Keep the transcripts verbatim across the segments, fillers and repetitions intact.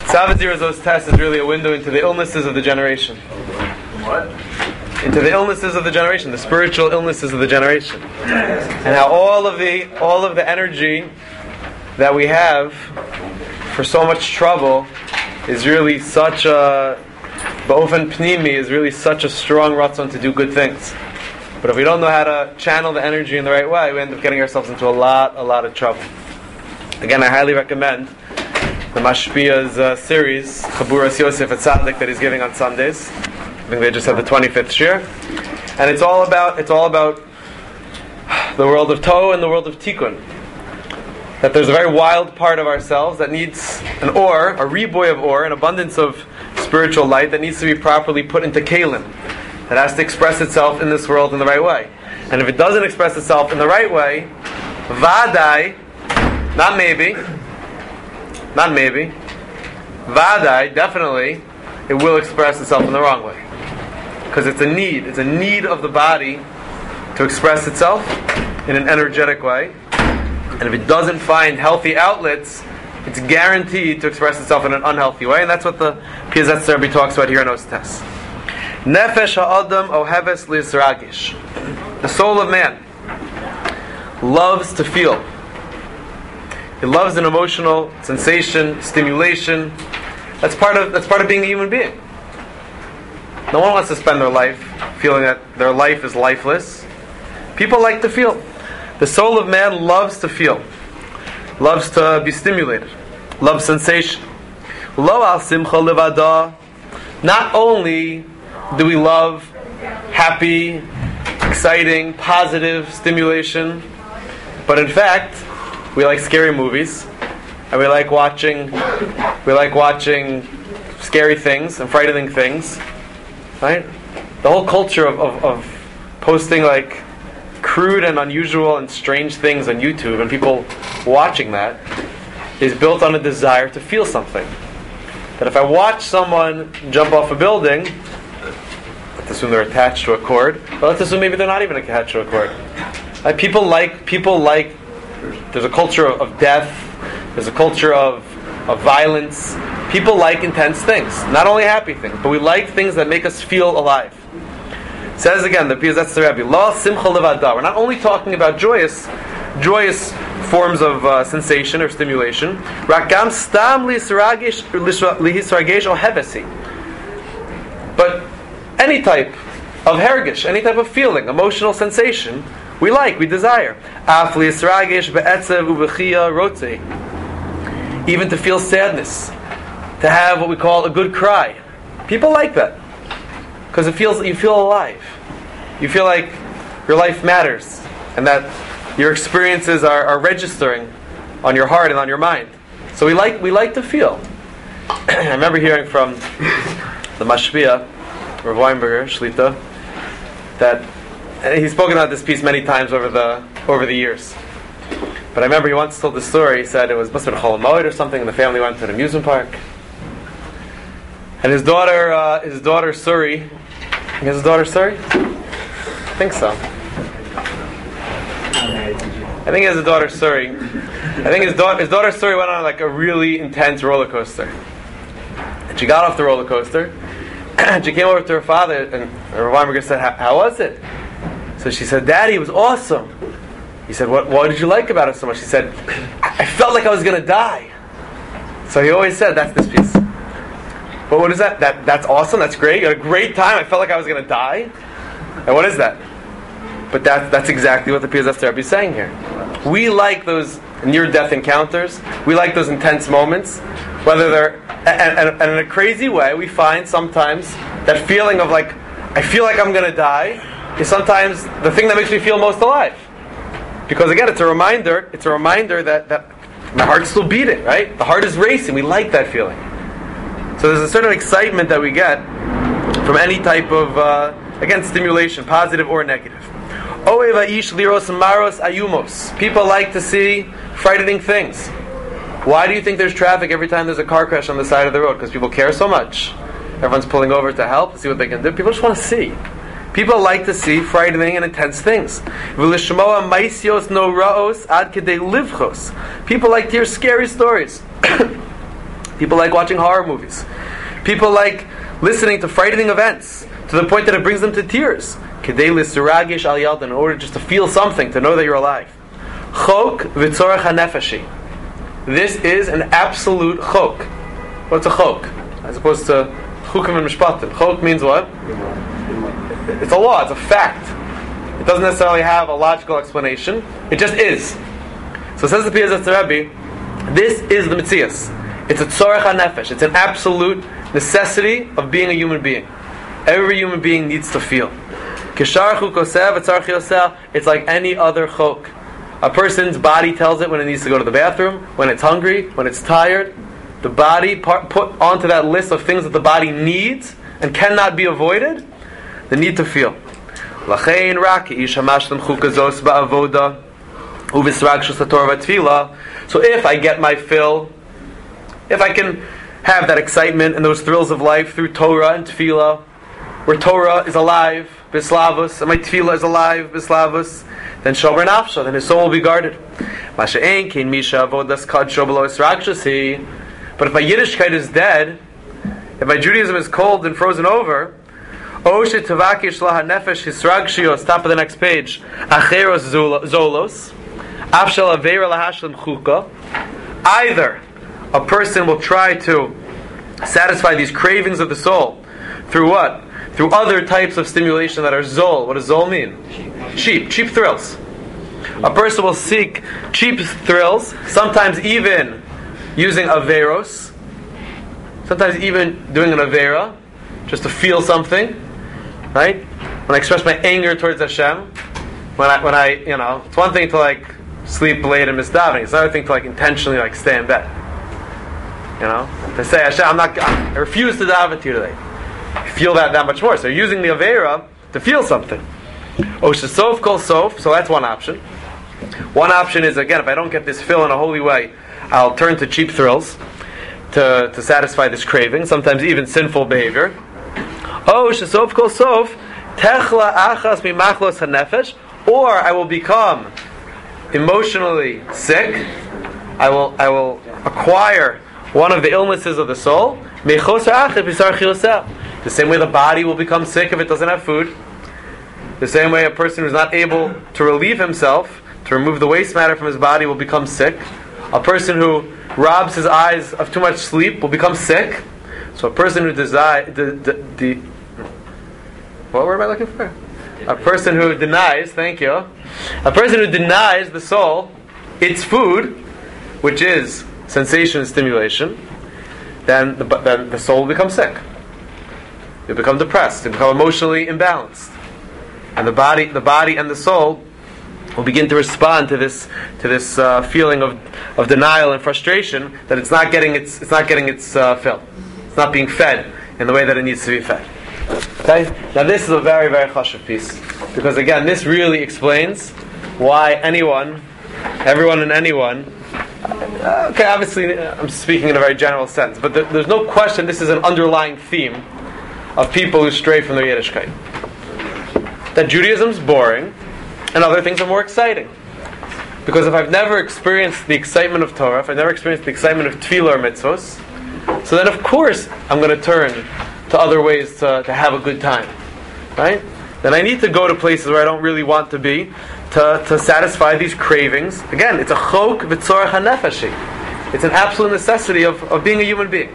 Savazir Azos test is really a window into the illnesses of the generation. What? Into the illnesses of the generation, the spiritual illnesses of the generation, and how all of the all of the energy that we have for so much trouble is really such a ba'ofen pnimi is really such a strong ratzon to do good things. But if we don't know how to channel the energy in the right way, we end up getting ourselves into a lot, a lot of trouble. Again, I highly recommend the Mashpia's uh, series, Chaburas Yosef at Tzaddik, that he's giving on Sundays. I think they just had the twenty-fifth shir, and it's all about it's all about the world of Tohu and the world of Tikkun. That there's a very wild part of ourselves that needs an or, a riboy of or, an abundance of spiritual light that needs to be properly put into kalim. That has to express itself in this world in the right way. And if it doesn't express itself in the right way, vadai, not maybe, not maybe, vadai, definitely, it will express itself in the wrong way. Because it's a need, it's a need of the body to express itself in an energetic way. And if it doesn't find healthy outlets, it's guaranteed to express itself in an unhealthy way. And that's what the Piazetz Rebbe talks about here in Ostes. Nefesh ha'adam oheves lisragish. The soul of man loves to feel. It loves an emotional sensation, stimulation. That's part of that's part of being a human being. No one wants to spend their life feeling that their life is lifeless. People like to feel. The soul of man loves to feel, loves to be stimulated, loves sensation. Lo al simcha levada. Not only do we love happy, exciting, positive stimulation, but in fact, we like scary movies, and we like watching, we like watching scary things and frightening things, right? The whole culture of, of, of posting like crude and unusual and strange things on YouTube, and people watching that, is built on a desire to feel something. That if I watch someone jump off a building, let's assume they're attached to a cord, but let's assume maybe they're not even attached to a cord. Like people like people like. There's a culture of, of death. There's a culture of of violence. People like intense things, not only happy things, but we like things that make us feel alive. It says again, the Piazetz Rebbe, La simcha levada. We're not only talking about joyous, joyous forms of uh, sensation or stimulation. Rakam stam lihisragesh ohevesi. But any type of hergish, any type of feeling, emotional sensation, we like, we desire. Af lihisragesh be'etzev u'bechia rotze. Even to feel sadness, to have what we call a good cry. People like that because it feels you feel alive. You feel like your life matters, and that your experiences are, are registering on your heart and on your mind. So we like we like to feel. I remember hearing from the Mashpia, Rav Weinberger, Shlita, that and he's spoken about this piece many times over the over the years. But I remember he once told the story. He said it was must have been Chol Hamoed or something, and the family went to an amusement park. And his daughter, uh, his daughter Suri, he has a daughter Suri? I think so. I think he has a daughter Suri. I think his daughter, his daughter Suri went on like a really intense roller coaster. And she got off the roller coaster, and she came over to her father, and Rav Weinberger said, "How was it?" So she said, "Daddy, it was awesome." He said, "What? What did you like about it so much?" She said, "I felt like I was going to die." So he always said, "That's this piece." But what is that? That that's awesome. That's great. You had a great time. I felt like I was going to die. And what is that? But that that's exactly what the Piazetz Rebbe is saying here. We like those near-death encounters. We like those intense moments, whether they're and, and, and in a crazy way. We find sometimes that feeling of like I feel like I'm going to die is sometimes the thing that makes me feel most alive. Because again, it's a reminder. It's a reminder that, that my heart's still beating, right? The heart is racing. We like that feeling. So there's a certain excitement that we get from any type of, uh, again, stimulation, positive or negative. People like to see frightening things. Why do you think there's traffic every time there's a car crash on the side of the road? Because people care so much. Everyone's pulling over to help, to see what they can do. People just want to see. People like to see frightening and intense things. People like to hear scary stories. People like watching horror movies. People like listening to frightening events to the point that it brings them to tears. Kedei l'suragish al yaldan, in order just to feel something, to know that you're alive. Chok v'tzorach hanefeshi. This is an absolute chok. What's a chok? As opposed to chukim and mishpatim. Chok means what? It's a law, it's a fact. It doesn't necessarily have a logical explanation. It just is. So says the Piyazetz Rebbe, this is the Metzias. It's a tzorach hanefesh. It's an absolute necessity of being a human being. Every human being needs to feel. It's like any other chok. A person's body tells it when it needs to go to the bathroom, when it's hungry, when it's tired. The body part, put onto that list of things that the body needs and cannot be avoided, the need to feel. So if I get my fill, if I can have that excitement and those thrills of life through Torah and Tefillah, where Torah is alive, Bislavus, and my Tefillah is alive, Bislavus, then Shomer Nafsha, then his soul will be guarded. But if my Yiddishkeit is dead, if my Judaism is cold and frozen over, top of the next page, either a person will try to satisfy these cravings of the soul through what? Through other types of stimulation that are zol. What does zol mean? Cheap. Cheap thrills. A person will seek cheap thrills, sometimes even using averos, sometimes even doing an avera, just to feel something, right? When I express my anger towards Hashem, when I, when I, you know, it's one thing to like sleep late and miss davening. It's another thing to like intentionally like stay in bed. You know, to say Hashem, I'm not, I refuse to daven to you today. You feel that that much more. So you're using the avera to feel something. Oshasof kol sof. So that's one option. One option is, again, if I don't get this fill in a holy way, I'll turn to cheap thrills to to satisfy this craving. Sometimes even sinful behavior. Oshasof kol sof techla achas mimachlos hanefesh. Or I will become emotionally sick. I will I will acquire one of the illnesses of the soul. The same way the body will become sick if it doesn't have food. The same way a person who's not able to relieve himself, to remove the waste matter from his body, will become sick. A person who robs his eyes of too much sleep will become sick. So a person who desires the, the, the what word am I looking for? A person who denies, thank you. A person who denies the soul its food, which is sensation and stimulation, then the, then the soul will become sick. You become depressed. You become emotionally imbalanced, and the body, the body, and the soul will begin to respond to this to this uh, feeling of, of denial and frustration that it's not getting its it's not getting its uh, fill. It's not being fed in the way that it needs to be fed. Okay. Now this is a very very chashuv piece, because again this really explains why anyone, everyone, and anyone. Uh, okay, obviously I'm speaking in a very general sense, but th- there's no question this is an underlying theme of people who stray from their Yiddishkeit. That Judaism's boring and other things are more exciting. Because if I've never experienced the excitement of Torah, if I've never experienced the excitement of Tefillah or mitzvos, so then of course I'm going to turn to other ways to, to have a good time. Right? Then I need to go to places where I don't really want to be to, to satisfy these cravings. Again, it's a chok v'tzorach hanefeshi. It's an absolute necessity of, of being a human being.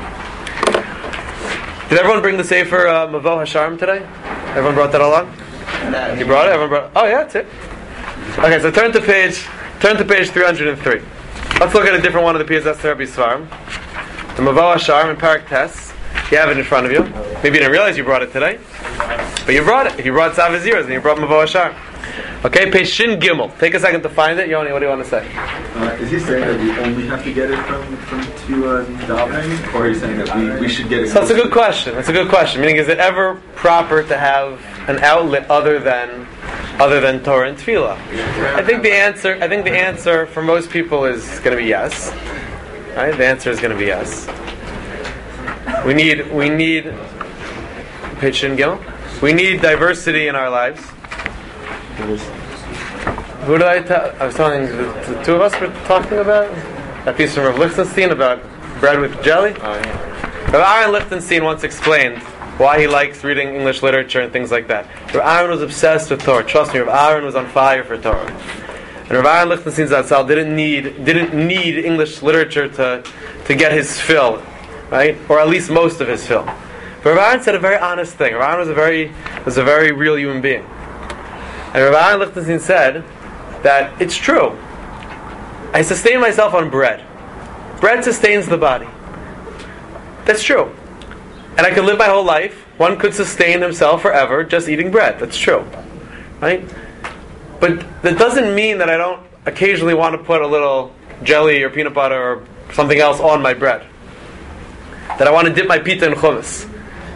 Did everyone bring the Sefer uh, Mavo Hasharim today? Everyone brought that along? You brought it? Everyone brought it? Oh yeah, that's it. Okay, so turn to page turn to page three hundred three. Let's look at a different one of the Piyazetz Rebbe's Svarim. The Mavo Hasharim in Parak Tes. You have it in front of you. Maybe you didn't realize you brought it today, but you brought it. If you brought Savaziras, then you brought Mavo Hasharim. Okay, page Shin Gimel. Take a second to find it. Yoni, what do you want to say? Uh, is he saying that we only have to get it from from to uh, davening, or are you saying that we, we should get it? So that's a good question. That's a good question. Meaning, is it ever proper to have an outlet other than other than Torah and Tefillah? I think the answer. I think the answer for most people is going to be yes. Right? The answer is going to be yes. We need we need page Shin Gimel. We need diversity in our lives. Who did I tell? I was telling the, the two of us were talking about that piece from Rav Lichtenstein about bread with jelly? Oh, yeah. Rav Aaron Lichtenstein once explained why he likes reading English literature and things like that. Rav Aaron was obsessed with Torah. Trust me, Rav Aaron was on fire for Torah. And Rav Aaron Lichtenstein Zatzal didn't need didn't need English literature to to get his fill, right? Or at least most of his fill. But Rav Aaron said a very honest thing. Rav Aaron was a very was a very real human being. And Rav Aaron Lichtenstein said that it's true. I sustain myself on bread. Bread sustains the body. That's true. And I could live my whole life. One could sustain himself forever just eating bread. That's true. Right? But that doesn't mean that I don't occasionally want to put a little jelly or peanut butter or something else on my bread. That I want to dip my pita in hummus.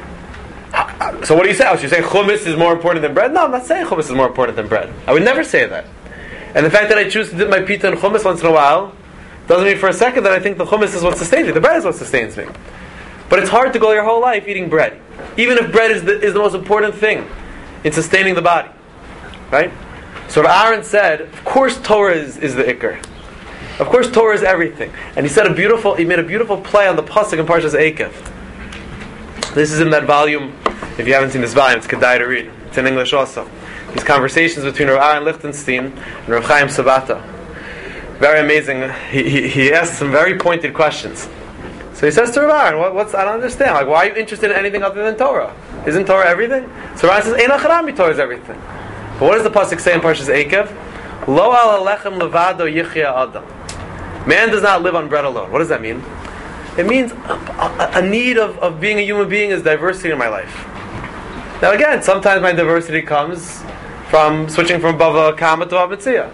So what do you say? Should you say hummus is more important than bread? No, I'm not saying hummus is more important than bread. I would never say that. And the fact that I choose to dip my pita in hummus once in a while doesn't mean for a second that I think the hummus is what sustains me. The bread is what sustains me. But it's hard to go your whole life eating bread. Even if bread is the, is the most important thing in sustaining the body. Right? So Aaron said, of course Torah is, is the ikar. Of course Torah is everything. And he said a beautiful, he made a beautiful play on the pasuk in Parshas Eikev. This is in that volume. If you haven't seen this volume, it's kedai to read. It's in English also. These conversations between Rav Aaron Lichtenstein and Rav Chaim Sabato. Very amazing. He, he, he asked some very pointed questions. So he says to Rav Aaron, what, what's, I don't understand. Like, why are you interested in anything other than Torah? Isn't Torah everything? So Rav Aaron says, Ein acharami, Torah is everything. But what does the pasuk say in Parshas Eikev? Lo al alechem levado yichya adam. Man does not live on bread alone. What does that mean? It means a, a, a need of, of being a human being is diversity in my life. Now again, sometimes my diversity comes from switching from Bava Kama to Abatzia.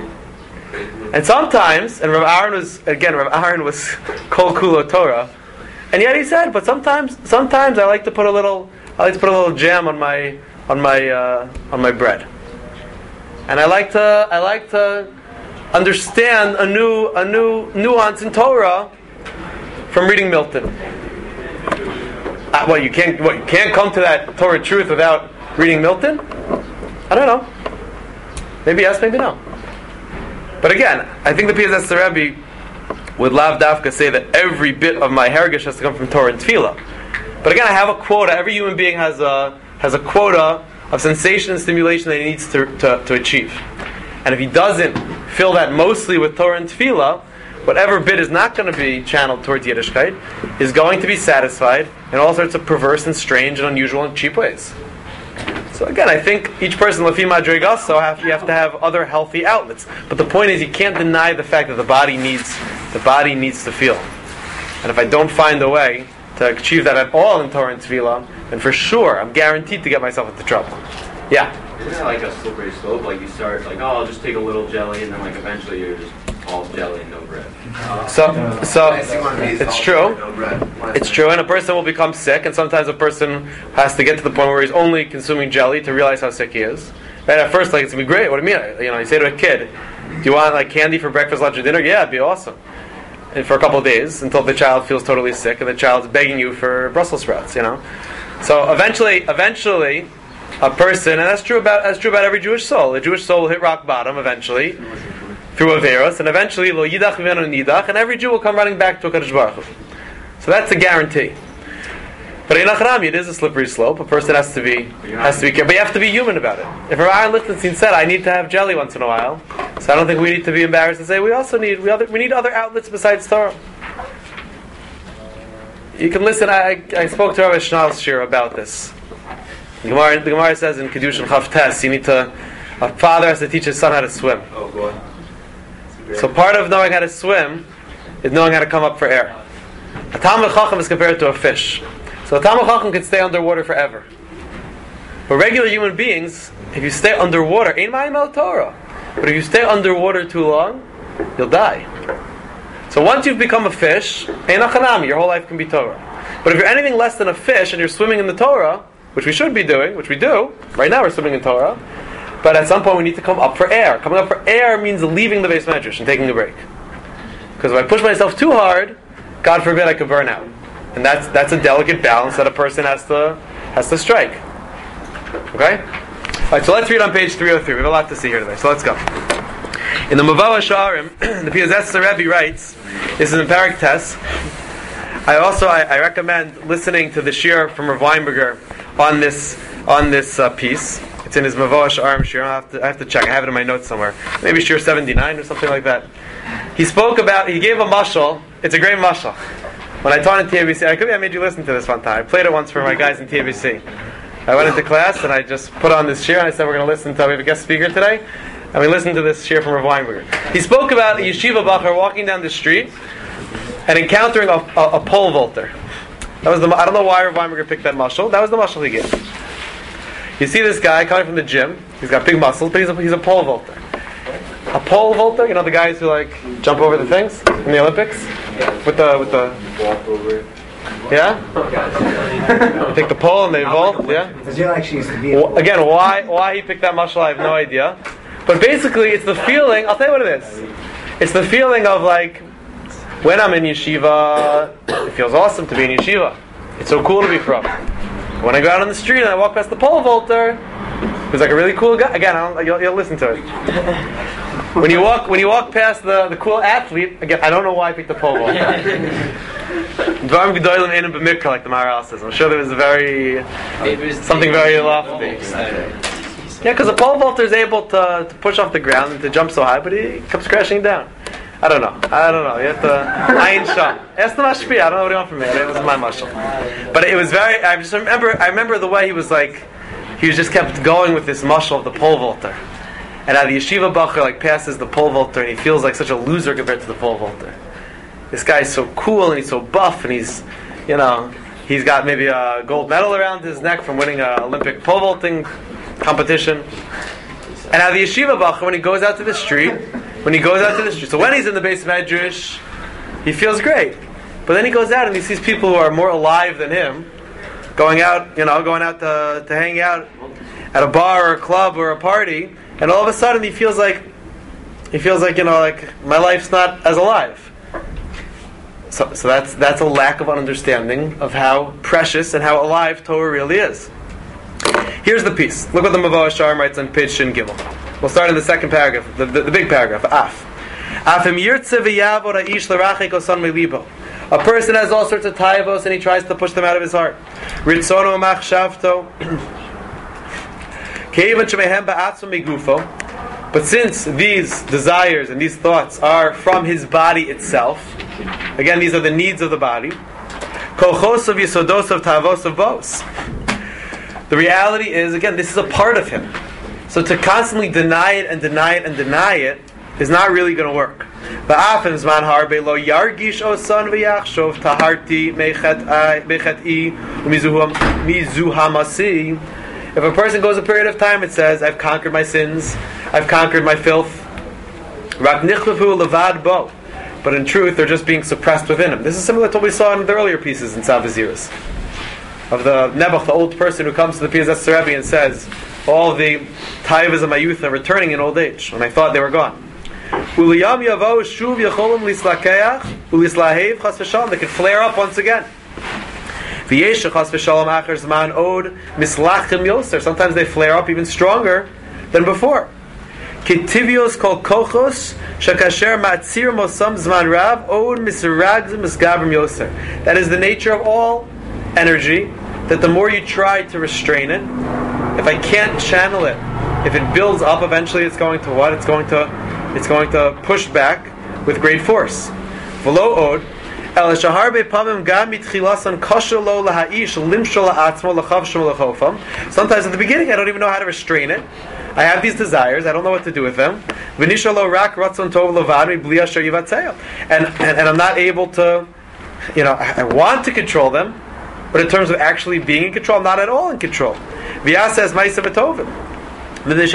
And sometimes, and Rav Aaron was, again, Rav Aaron was Kol Kulo Torah, and yet he said, but sometimes, sometimes I like to put a little, I like to put a little jam on my, on my, uh, on my bread, and I like to, I like to understand a new, a new nuance in Torah from reading Milton. Uh, what you can't, what you can't come to that Torah truth without reading Milton? I don't know. Maybe yes, maybe no. But again, I think the Piaseczner Rebbe would lav dafka say that every bit of my heritage has to come from Torah and Tefillah. But again, I have a quota. Every human being has a has a quota of sensation and stimulation that he needs to, to, to achieve. And if he doesn't fill that mostly with Torah and Tefillah, whatever bit is not going to be channeled towards Yiddishkeit is going to be satisfied in all sorts of perverse and strange and unusual and cheap ways. So again, I think each person, Lefi Madrigaso, have you have to have other healthy outlets. But the point is, you can't deny the fact that the body needs the body needs to feel. And if I don't find a way to achieve that at all in Torah and Tefillah, then for sure, I'm guaranteed to get myself into trouble. Yeah. Isn't it like a slippery slope? Like you start like, oh, I'll just take a little jelly, and then like eventually you're just all jelly and no bread. So, so it's true. It's true, and a person will become sick, and sometimes a person has to get to the point where he's only consuming jelly to realize how sick he is. And at first, like, it's gonna be great. What do you mean? You know, you say to a kid, "Do you want like candy for breakfast, lunch, or dinner?" Yeah, it'd be awesome. And for a couple of days, until the child feels totally sick, and the child's begging you for Brussels sprouts. You know, so eventually, eventually, a person, and that's true about that's true about every Jewish soul. A Jewish soul will hit rock bottom eventually through Averos, and eventually lo yidach v'enu nidach, and every Jew will come running back to HaKadosh Baruch Hu. So that's a guarantee. But in Achrami, it is a slippery slope. A person has to be has to be careful, but you have to be human about it. If Rav Aaron Lichtenstein said, "I need to have jelly once in a while," so I don't think we need to be embarrassed to say we also need we other we need other outlets besides Torah. You can listen. I I spoke to Rabbi Schnalshir about this. The Gemara, the Gemara says in Kedushin Chavtes, you need to a father has to teach his son how to swim. Oh, boy. So part of knowing how to swim is knowing how to come up for air. A Talmid Chacham is compared to a fish. So a Talmid Chacham can stay underwater forever. But regular human beings, if you stay underwater, ain't ma'im el Torah. But if you stay underwater too long, you'll die. So once you've become a fish, ain't achanami, your whole life can be Torah. But if you're anything less than a fish and you're swimming in the Torah, which we should be doing, which we do, right now we're swimming in Torah, but at some point we need to come up for air. Coming up for air means leaving the Beis Medrash and taking a break. Because if I push myself too hard, God forbid I could burn out. And that's that's a delicate balance that a person has to has to strike. Okay? Alright, so let's read on page three oh three. We have a lot to see here today, so let's go. In the Mavava Sha'arim, the Piaseczner Rebbe writes, this is in Parak Tes, I also I, I recommend listening to the shir from Rav Weinberger on this on this uh, piece. It's in his Mavoah Sha'arim shir. I have to I have to check. I have it in my notes somewhere. Maybe shir seventy-nine or something like that. He spoke about. He gave a mashal. It's a great mashal. When I taught in T A B C, I could be I made you listen to this one time. I played it once for my guys in T A B C. I went into class and I just put on this shir and I said we're going to listen to. We have a guest speaker today, and we listened to this shir from Rav Weinberger. He spoke about a yeshiva bacher walking down the street and encountering a, a, a pole vaulter. That was the. I don't know why Rav Weinberger picked that mashal. That was the mashal he gave. You see this guy coming from the gym. He's got big muscles, but he's a, he's a pole vaulter. A pole vaulter, you know the guys who like jump over the things in the Olympics with the with the Walk over it. yeah. They take the pole and they vault. Yeah. Brazil actually used to be. Well, again, why why he picked that mashal, I have no idea. But basically, it's the feeling. I'll tell you what it is. It's the feeling of like when I'm in yeshiva, it feels awesome to be in yeshiva. It's so cool to be from. When I go out on the street and I walk past the pole vaulter, who's like a really cool guy. Again, I don't, you'll, you'll listen to it. When you walk, when you walk past the, the cool athlete, again, I don't know why I picked the pole vaulter. Dvarim gedolim einem b'mikra, like the Maharal says. I'm sure there was a very something very lofty. Yeah, because the pole vaulter is able to, to push off the ground and to jump so high, but he comes crashing down. I don't know. I don't know. You have to. Ayin Sham. Ask the mashpia. I don't know what he want from me. It was my mashal. But it was very. I just remember. I remember the way he was like. He was just kept going with this mashal of the pole vaulter, and how the yeshiva bacher like passes the pole vaulter, and he feels like such a loser compared to the pole vaulter. This guy's so cool and he's so buff, and he's, you know, he's got maybe a gold medal around his neck from winning an Olympic pole vaulting competition. And how the yeshiva bacher, when he goes out to the street. When he goes out to the street, so when he's in the base medrash, he feels great. But then he goes out and he sees people who are more alive than him, going out, you know, going out to to hang out at a bar or a club or a party, and all of a sudden he feels like he feels like you know, like my life's not as alive. So, so that's that's a lack of understanding of how precious and how alive Torah really is. Here's the piece. Look what the Mavoah Sha'arim writes on page Shin Gimel. We'll start in the second paragraph, the, the, the big paragraph, Af. A person has all sorts of taivos and he tries to push them out of his heart. But since these desires and these thoughts are from his body itself, again, these are the needs of the body, the reality is, again, this is a part of him. So to constantly deny it and deny it and deny it is not really going to work. If a person goes a period of time and says, I've conquered my sins, I've conquered my filth, but in truth they're just being suppressed within him. This is similar to what we saw in the earlier pieces in Savaziris. Of the Nebuch, the old person who comes to the Piazet Rebbe and says, all the taivas of my youth are returning in old age, when I thought they were gone. They could flare up once again. Sometimes they flare up even stronger than before. That is the nature of all energy, that the more you try to restrain it, if I can't channel it, if it builds up, eventually it's going to what? It's going to it's going to push back with great force. V'lo od, el shaharbe pamim gam mitchilasan kasher lo lahaish limshol la'atzmo lachavshom lachofam. Sometimes at the beginning I don't even know how to restrain it. I have these desires, I don't know what to do with them. V'nishal lo rak ratzon tov levad mi bli asher yivatzeil. And and I'm not able to, you know, I, I want to control them, but in terms of actually being in control, I'm not at all in control. V'yas says ma'isa v'tovim. He just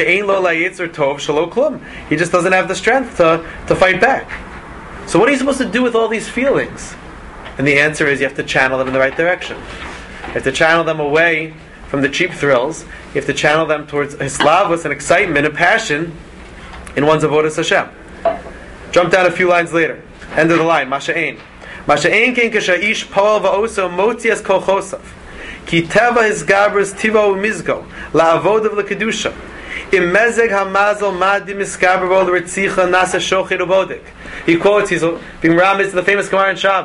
doesn't have the strength to, to fight back. So what are you supposed to do with all these feelings? And the answer is you have to channel them in the right direction. You have to channel them away from the cheap thrills. You have to channel them towards hislavus and excitement and passion in one's avodas Hashem. Jump down a few lines later. End of the line. Masha'ein. Masha'ein ken kasha'ish poel va'oso motzias kochosav. Ki teva his gabras tivo mizgo la'avodav l'kedusha. Im mezeg hamazal madi miskaber l'ritzicha nasa shochid ubodik. He quotes, he's being rammed to the famous Gemara in Shabbos.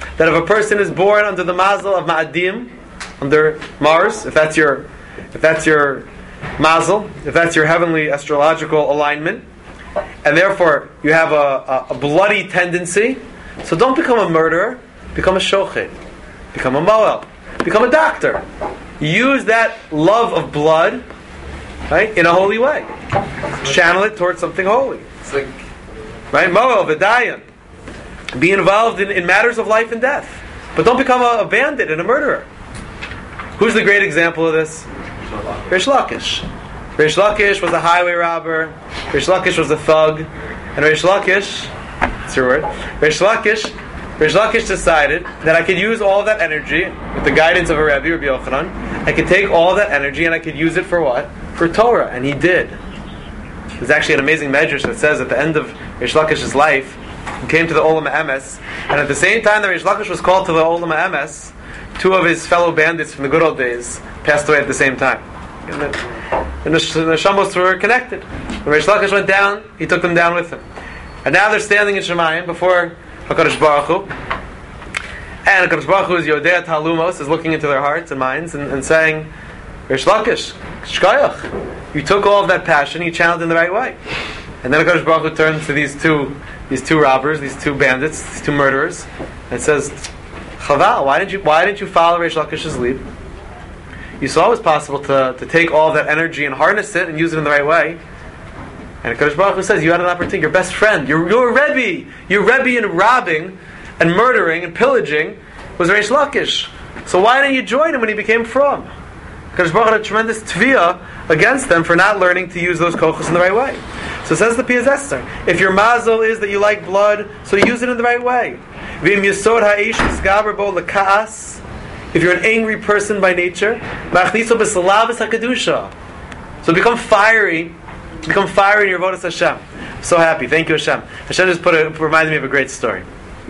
that if a person is born under the mazel of Ma'adim, under Mars, if that's your, if that's your mazel, if that's your heavenly astrological alignment, and therefore you have a, a, a bloody tendency, so don't become a murderer, become a shochet, become a moel, become a doctor. Use that love of blood, right, in a holy way. Channel it towards something holy. It's like, right, moel, v'dayan. Be involved in, in matters of life and death. But don't become a, a bandit and a murderer. Who's the great example of this? Rish Lakish. Rish Lakish was a highway robber. Rish Lakish was a thug. And Rish Lakish, that's your word, Rish Lakish, Rish Lakish decided that I could use all of that energy, with the guidance of a Rebbe, Rabbi Yochanan, I could take all of that energy and I could use it for what? For Torah. And he did. There's actually an amazing medrash that says at the end of Rish Lakish's life, he came to the Olam HaEmes, and at the same time that Rish Lakish was called to the Olam HaEmes, two of his fellow bandits from the good old days passed away at the same time. And the, and the, the Shamos were connected. When Rish Lakish went down, he took them down with him. And now they're standing in Shemayim before HaKadosh Baruch Hu. And HaKadosh Baruch Hu is Yodea Talumos, is looking into their hearts and minds and, and saying, Rish Lakish, Shkoyach, you took all of that passion, you channeled in the right way. And then HaKadosh Baruch Hu turns to these two these two robbers, these two bandits, these two murderers, and says, Chaval, why didn't you why didn't you follow Rish Lakish's lead? You saw it was possible to, to take all of that energy and harness it and use it in the right way. And HaKadosh Baruch Hu says, you had an opportunity, your best friend, your, your Rebbe, your Rebbe in robbing and murdering and pillaging was Rish Lakish. So why didn't you join him when he became from? HaKadosh Baruch Hu had a tremendous tviyah against them for not learning to use those kochos in the right way. So says the Piyaz Esther, if your mazel is that you like blood, so use it in the right way. If you're an angry person by nature, so become fiery, become fiery in your avodas Hashem. I'm so happy, thank you Hashem. Hashem just put a, reminded me of a great story.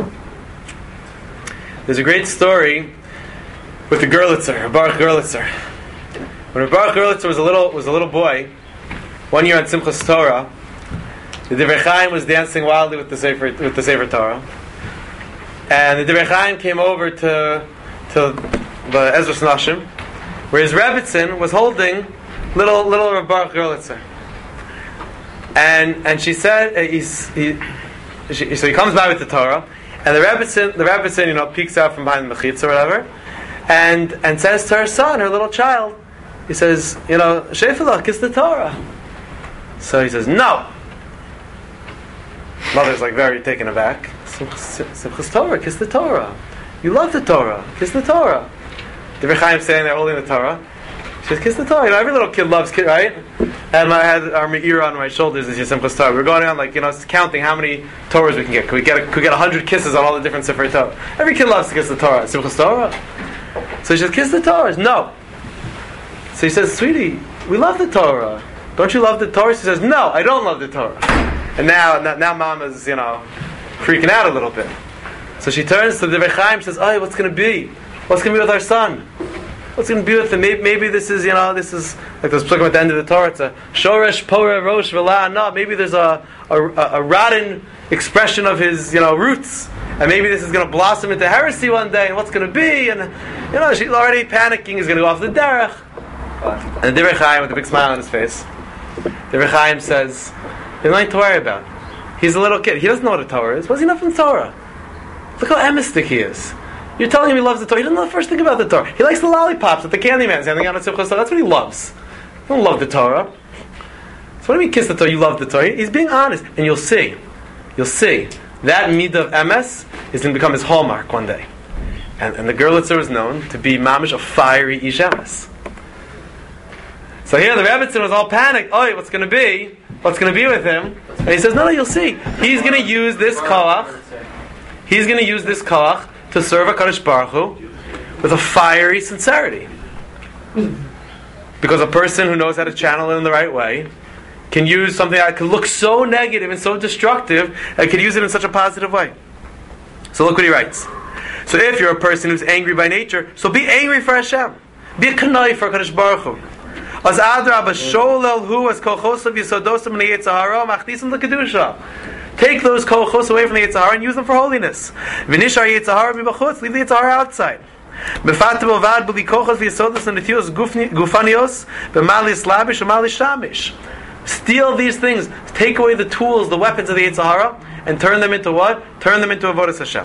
There's a great story with the Gerlitzer, Baruch Gerlitzer. When Baruch Gerlitzer was a little was a little boy, one year on Simchas Torah, the Divrei Chaim was dancing wildly with the Sefer with the Sefer Torah, and the Divrei Chaim came over to to the Ezras Nashim, where his Rebbitzin was holding little little Baruch Gerlitzer, and and she said uh, he's, he she, so he comes by with the Torah, and the Rebbitzin the Rebbitzin you know peeks out from behind the mechitza or whatever, and and says to her son, her little child, he says, you know, Shefela, kiss the Torah. So he says, no. Mother's like very taken aback. Simchas Torah, kiss the Torah. You love the Torah, kiss the Torah. The Divrei Chaim saying they're holding the Torah. She says, kiss the Torah. You know, every little kid loves kid, right? And I had our me'ira on my shoulders as your Simchas Torah. We were going on like, you know, counting how many Torahs we can get. Could we get a, could we get a hundred kisses on all the different Sefer Torah? Every kid loves to kiss the Torah. Simchas Torah. So she says, kiss the Torah. No. So he says, sweetie, we love the Torah. Don't you love the Torah? She says, no, I don't love the Torah. And now, now, now Mama's, you know, freaking out a little bit. So she turns to the Divrei Chaim and says, oh, what's going to be? What's going to be with our son? What's going to be with him? Maybe, maybe this is, you know, this is, like this psukim at the end of the Torah, it's a shoresh, poreh, rosh, v'la, no, maybe there's a, a, a rotten expression of his, you know, roots. And maybe this is going to blossom into heresy one day, and what's going to be? And, you know, she's already panicking, he's going to go off the derech. And the Divrei Chaim, with a big smile on his face, the Divrei Chaim says, there's nothing to worry about. He's a little kid. He doesn't know what a Torah is. What's he know from Torah? Look how emistic he is. You're telling him he loves the Torah. He doesn't know the first thing about the Torah. He likes the lollipops that the Candyman's handing out at Simchas Torah. That's what he loves. He don't love the Torah. So what do you mean kiss the Torah? You love the Torah. He's being honest. And you'll see. You'll see. That midah of emes is going to become his hallmark one day. And, and the Gerlitzer is known to be mamish, a fiery ish emes. So here the Rebbitzin was all panicked. Oh, what's going to be? What's going to be with him? And he says, no, no, you'll see. He's going to use this koach. He's going to use this koach to serve HaKadosh Baruch Hu with a fiery sincerity. Because a person who knows how to channel it in the right way can use something that could look so negative and so destructive and can use it in such a positive way. So look what he writes. So if you're a person who's angry by nature, so be angry for Hashem. Be a kanai for HaKadosh Baruch Hu. As Adrabah, Sholel Hu, as Kolchosav Yisodosim Neyetzahara, Machdisim L'Kedusha. take those kochos away from the Yetzer Hara and use them for holiness. V'nishar Yetzer Hara mibachutz, leave the Yetzer Hara outside. Befat bovad b'li kochos v'yisodos and netios gufanios b'malis labish u'malis shamish. Steal these things, take away the tools, the weapons of the Yetzer Hara, and turn them into what? Turn them into avodas Hashem.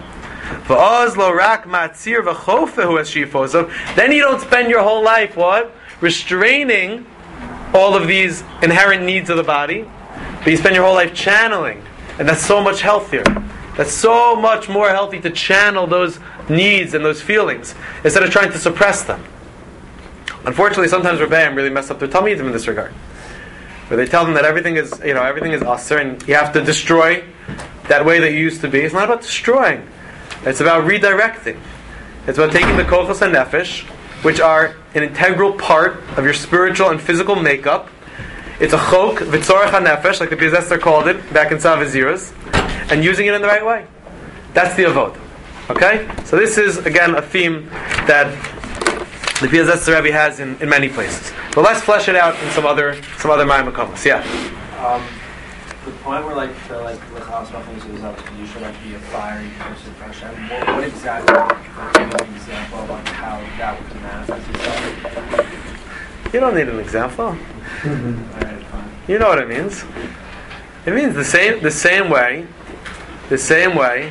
Then you don't spend your whole life what? Restraining all of these inherent needs of the body, but you spend your whole life channeling, and that's so much healthier. That's so much more healthy to channel those needs and those feelings instead of trying to suppress them. Unfortunately, sometimes Rebbeim really mess up their Talmidim in this regard, where they tell them that everything is, you know, everything is aser, and you have to destroy that way that you used to be. It's not about destroying. It's about redirecting. It's about taking the kochos and nefesh, which are an integral part of your spiritual and physical makeup. It's a chok, v'tzorech ha-nefesh, like the Piaz Esther called it back in Savazirus, and using it in the right way. That's the avod. Okay? So this is, again, a theme that the Piaz Esther Rebbe has in, in many places. But let's flesh it out in some other some other Ma'amah Komas. Yeah? Um, the point where, like, the, like, with hospital things is that you should, like, be a fiery person for Hashem. What, what exactly, like, give an example of, like, how that would manifest itself? You don't need an example. Mm-hmm. All right, fine. You know what it means. It means the same the same way, the same way.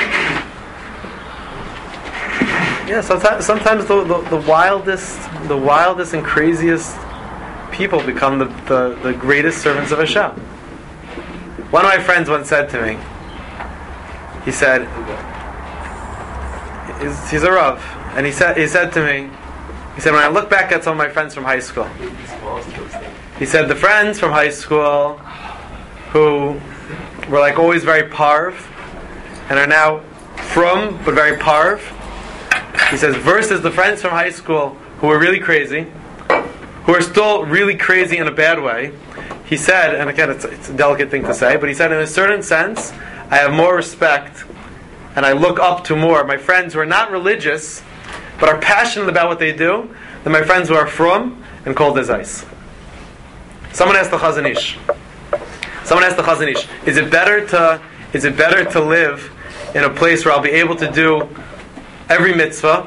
Yeah, sometimes sometimes the, the, the wildest the wildest and craziest people become the, the, the greatest servants of Hashem. One of my friends once said to me, he said, he's, he's a Rav, and he said he said to me, he said, when I look back at some of my friends from high school, he said, the friends from high school who were like always very parv, and are now from, but very parv, he says, versus the friends from high school who were really crazy, who are still really crazy in a bad way. He said, and again, it's, it's a delicate thing to say, but he said, in a certain sense, I have more respect, and I look up to more my friends who are not religious, but are passionate about what they do, than my friends who are from and cold as ice. Someone asked the Chazon Ish. Someone asked the Chazon Ish, is it better to is it better to live in a place where I'll be able to do every mitzvah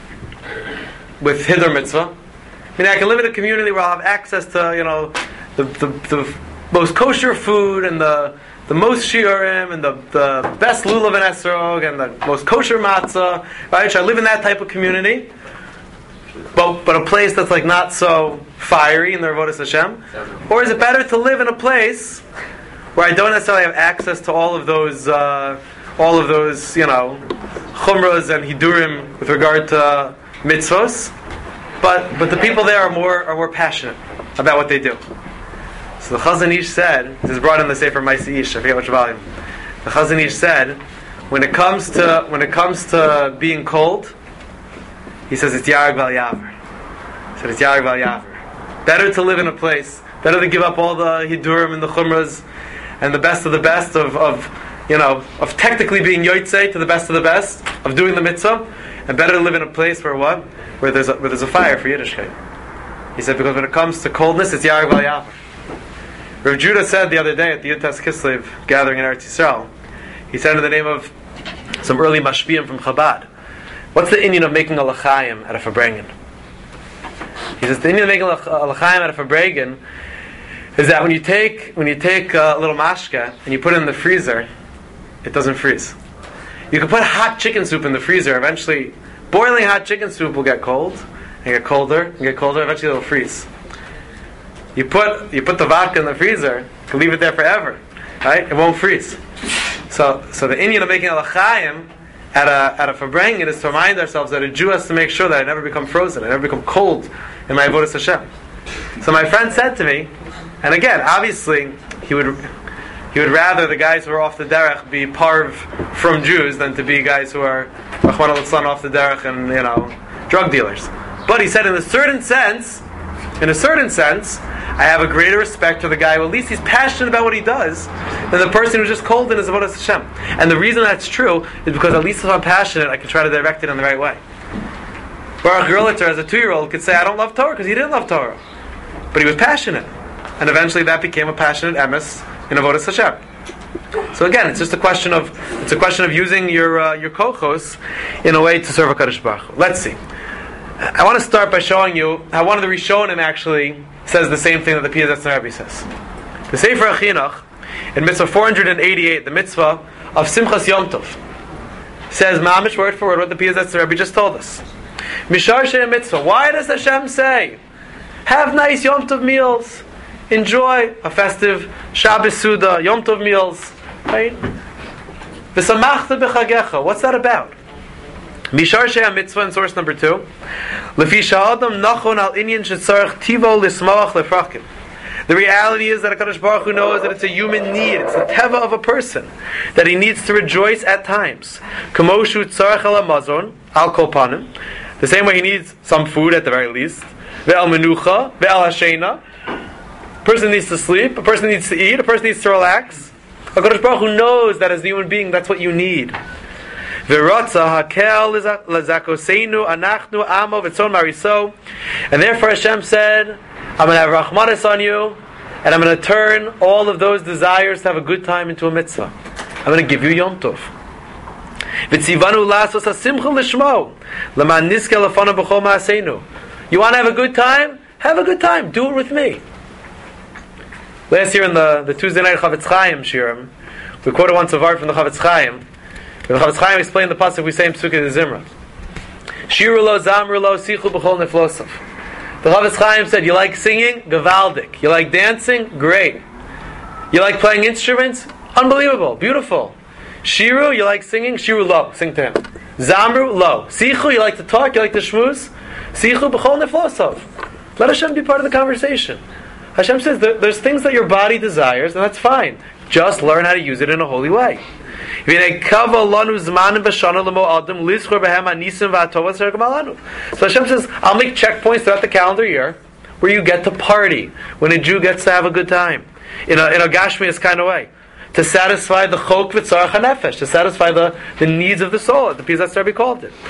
with Hiddur mitzvah? I mean, I can live in a community where I'll have access to, you know, the the, the most kosher food and the the most shiurim and the, the best lulav and esrog and the most kosher matzah, right? Should I live in that type of community? But but a place that's like not so fiery in the avodas Hashem? Or is it better to live in a place where I don't necessarily have access to all of those uh, all of those, you know, chumras and hidurim with regard to mitzvos, but but the people there are more are more passionate about what they do. So the Chazon Ish said, this is brought in the Sefer Maaseh Ish, I forget which volume. The Chazon Ish said, when it comes to when it comes to being cold, he says it's Yareg Val Yaver. He said it's Yareg Val Yaver. Better to live in a place, better to give up all the hidurim and the chumras and the best of the best of, of you know, of technically being yotzei to the best of the best of doing the mitzvah, and better to live in a place where what, where there's a, where there's a fire for Yiddishkeit. He said because when it comes to coldness, it's Yareg Val Yaver. Rav Judah said the other day at the Yutas Kislev gathering in Eretz Yisrael, he said in the name of some early mashpiyim from Chabad, what's the Indian of making a l'chaim at a farbrengen? He says the Indian of making a l'chaim at a farbrengen is that when you take when you take a little mashka and you put it in the freezer, it doesn't freeze. You can put hot chicken soup in the freezer. Eventually, boiling hot chicken soup will get cold and get colder and get colder. Eventually, it'll freeze. You put you put the vodka in the freezer, you can leave it there forever, right? It won't freeze. So so the Indian of making a l'chaim at a at a farbrengen is to remind ourselves that a Jew has to make sure that I never become frozen, I never become cold in my avodas Hashem. So my friend said to me, and again, obviously he would he would rather the guys who are off the derech be parv from Jews than to be guys who are Rachmana litzlan off the derech and, you know, drug dealers. But he said, in a certain sense, in a certain sense, I have a greater respect for the guy who at least he's passionate about what he does than the person who's just cold in his avodas Hashem. And the reason that's true is because at least if I'm passionate, I can try to direct it in the right way. Baruch Gerlitzer, as a two-year-old, could say, I don't love Torah because he didn't love Torah. But he was passionate. And eventually that became a passionate emes in avodas Hashem. So again, it's just a question of it's a question of using your uh, your kochos in a way to serve HaKadosh Baruch Hu. Let's see. I want to start by showing you how one of the Rishonim actually says the same thing that the Piyazetzner Rebbe says. The Sefer HaChinuch, in mitzvah four hundred eighty-eight, the mitzvah of Simchas Yom Tov, says mamish word for word what the Piyazetzner Rebbe just told us. Mishar Shei mitzvah. Why does Hashem say, have nice Yom Tov meals, enjoy a festive Shabbos Suda, Yom Tov meals, right? V'samachta b'chagecha. What's that about? Mishar Shei mitzvah in source number two. Lefi sha'adam nachon al inyan shetzarech tivo lismoach lefrakim. The reality is that HaKadosh Baruch Hu knows that it's a human need, it's the teva of a person, that he needs to rejoice at times. Kamoshu tzarech al hamazon, al kol panim. The same way he needs some food at the very least. Ve'al menucha, ve'al hashena. A person needs to sleep, a person needs to eat, a person needs to relax. HaKadosh Baruch Hu knows that as a human being, that's what you need. V'ratza hakel lezakoseinu anachnu amo v'tzon mariso. And therefore Hashem said, I'm going to have Rahmanis on you, and I'm going to turn all of those desires to have a good time into a mitzvah. I'm going to give you Yom Tov. V'tzivanu lasos hasimcha lishmo, leman niske lefanav b'chol ma'aseinu. You want to have a good time? Have a good time. Do it with me. Last year in the, the Tuesday night Chavetz Chaim Shirim, we quoted once a vart from the Chavetz Chaim. The Chavetz Chaim explained the pasuk we say in Pesukei de Zimra. Shiru lo zamru lo sichu b'chol neflosav. The Chavetz Chaim said, you like singing? Gavaldik. You like dancing? Great. You like playing instruments? Unbelievable. Beautiful. Shiru, you like singing? Shiru lo. Sing to him. Zamru lo. Sichu, you like to talk? You like to shmooze? Sichu b'chol neflosav. Let Hashem be part of the conversation. Hashem says that there's things that your body desires, and that's fine. Just learn how to use it in a holy way. So Hashem says, I'll make checkpoints throughout the calendar year where you get to party, when a Jew gets to have a good time, in a, in a Gashmias kind of way, to satisfy the chok v'tzarach hanefesh, to satisfy the, the needs of the soul, as the Piyazetzner Rebbe called it.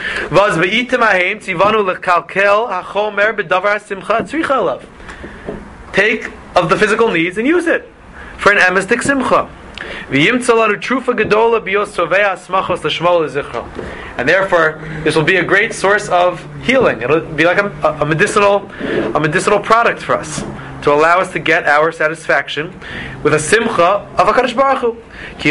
Take of the physical needs and use it for an emistic simcha. And therefore, this will be a great source of healing. It'll be like a, a medicinal, a medicinal product for us to allow us to get our satisfaction with a simcha of HaKadosh Baruch Hu.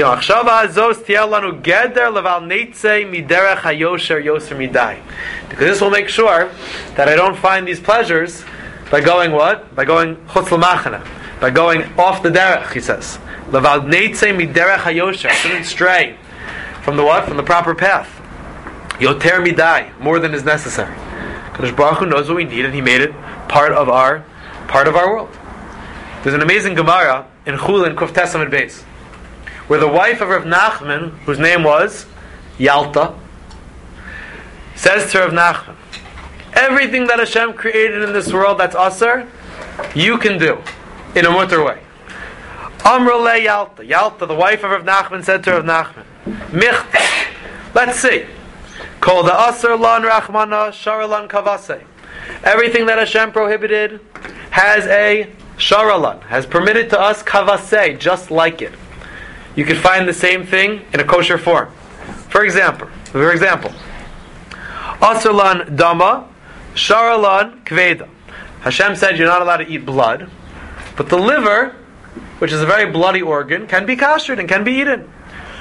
Because this will make sure that I don't find these pleasures by going what? By going chutz l'machana, by going off the derech, he says. Leval neitzei miderech hayosher. I shouldn't stray from the what? From the proper path. Yoter midai, more than is necessary. Kadosh Baruch Hu knows what we need, and He made it part of our part of our world. There's an amazing Gemara in Chulin Kuf Tes Amud Beis, where the wife of Rav Nachman, whose name was Yalta, says to Rav Nachman, everything that Hashem created in this world that's asar, you can do in a mutter way. Amruleh Yalta. Yalta, the wife of Rav Nachman, said to Rav Nachman, Michta, let's see. Kol the asar lan rachmana sharalan kavase. Everything that Hashem prohibited has a sharalan, has permitted to us kavase, just like it. You can find the same thing in a kosher form. For example, for example, asar lan dama, sharalan kveda. Hashem said you're not allowed to eat blood, but the liver, which is a very bloody organ, can be kashered and can be eaten.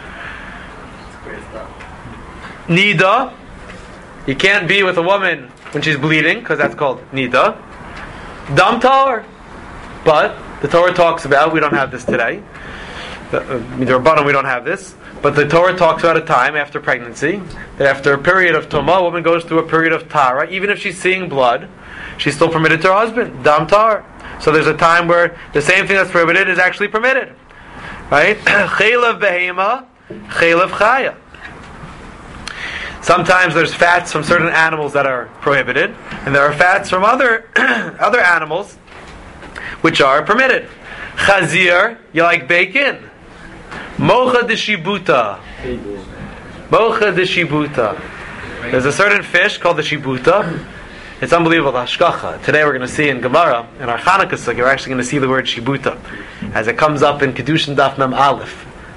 Nida, you can't be with a woman when she's bleeding, because that's called nida. Dam tahor, but the Torah talks about, we don't have this today, the uh, Rabbanan, we don't have this, but the Torah talks about a time after pregnancy, that after a period of Toma, a woman goes through a period of Tara, even if she's seeing blood, she's still permitted to her husband, Dam tahor. So there's a time where the same thing that's prohibited is actually permitted. Right? Chaylev behema, chaylev chaya. Sometimes there's fats from certain animals that are prohibited, and there are fats from other other animals which are permitted. Chazir, you like bacon? Mocha de shibuta. Mocha de shibuta. There's a certain fish called the shibuta. It's unbelievable, the hashkacha. Today we're going to see in Gemara, in our Chanukah Sukkah, we're actually going to see the word shibuta, as it comes up in Kedushin Daf Mem Aleph. And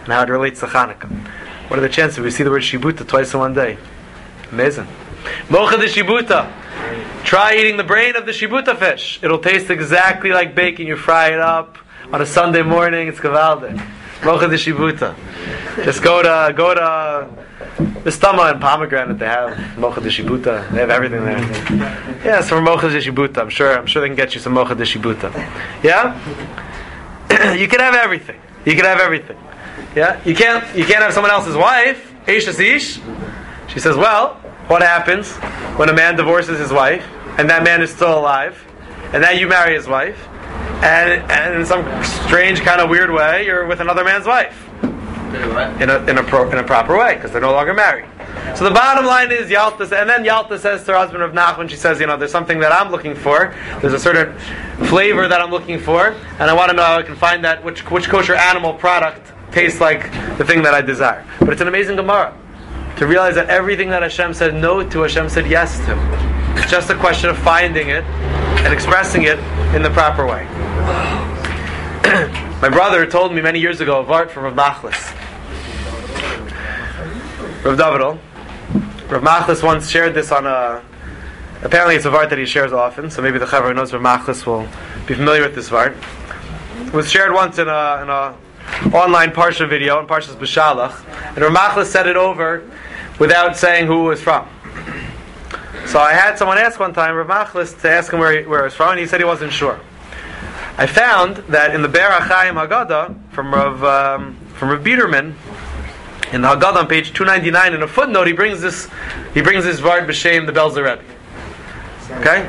and how it relates to Hanukkah. What are the chances we see the word shibuta twice in one day? Amazing. Mocha de shibuta. Try eating the brain of the shibuta fish. It'll taste exactly like bacon. You fry it up on a Sunday morning. It's gavaldik. Mocha de shibuta. Just go to go to the Stama and Pomegranate. They have mocha de shibuta. They have everything there. Yeah, so for mocha de shibuta, I'm sure. I'm sure they can get you some mocha de shibuta. Yeah, you can have everything. You can have everything. Yeah, you can't. You can't have someone else's wife. Eishes ish. She says, well, what happens when a man divorces his wife and that man is still alive, and now you marry his wife, and, and in some strange kind of weird way, you're with another man's wife in a in a, pro, in a proper way because they're no longer married. So the bottom line is Yalta, and then Yalta says to her husband of Nachman, she says, you know, there's something that I'm looking for. There's a certain flavor that I'm looking for, and I want to know how I can find that which which kosher animal product tastes like the thing that I desire. But it's an amazing Gemara to realize that everything that Hashem said no to, Hashem said yes to. It's just a question of finding it and expressing it in the proper way. My brother told me many years ago a vart from Rav Machlis. Rav Davidol. Rav Machlis once shared this on a... Apparently it's a vart that he shares often, so maybe the Chaver who knows Rav Machlis will be familiar with this vart. It was shared once in a, in a online Parsha video, in Parshas B'Shalach, and Rav Machlis said it over without saying who it was from. So I had someone ask one time, Rav Machlis, to ask him where he, where it was from, and he said he wasn't sure. I found that in the Be'er HaChaim Haggadah, from Rav, um, from Rav Biederman, in the Haggadah on page two ninety-nine, in a footnote, he brings this he brings this Vard B'Shem, the Belzer Rebbe. Okay?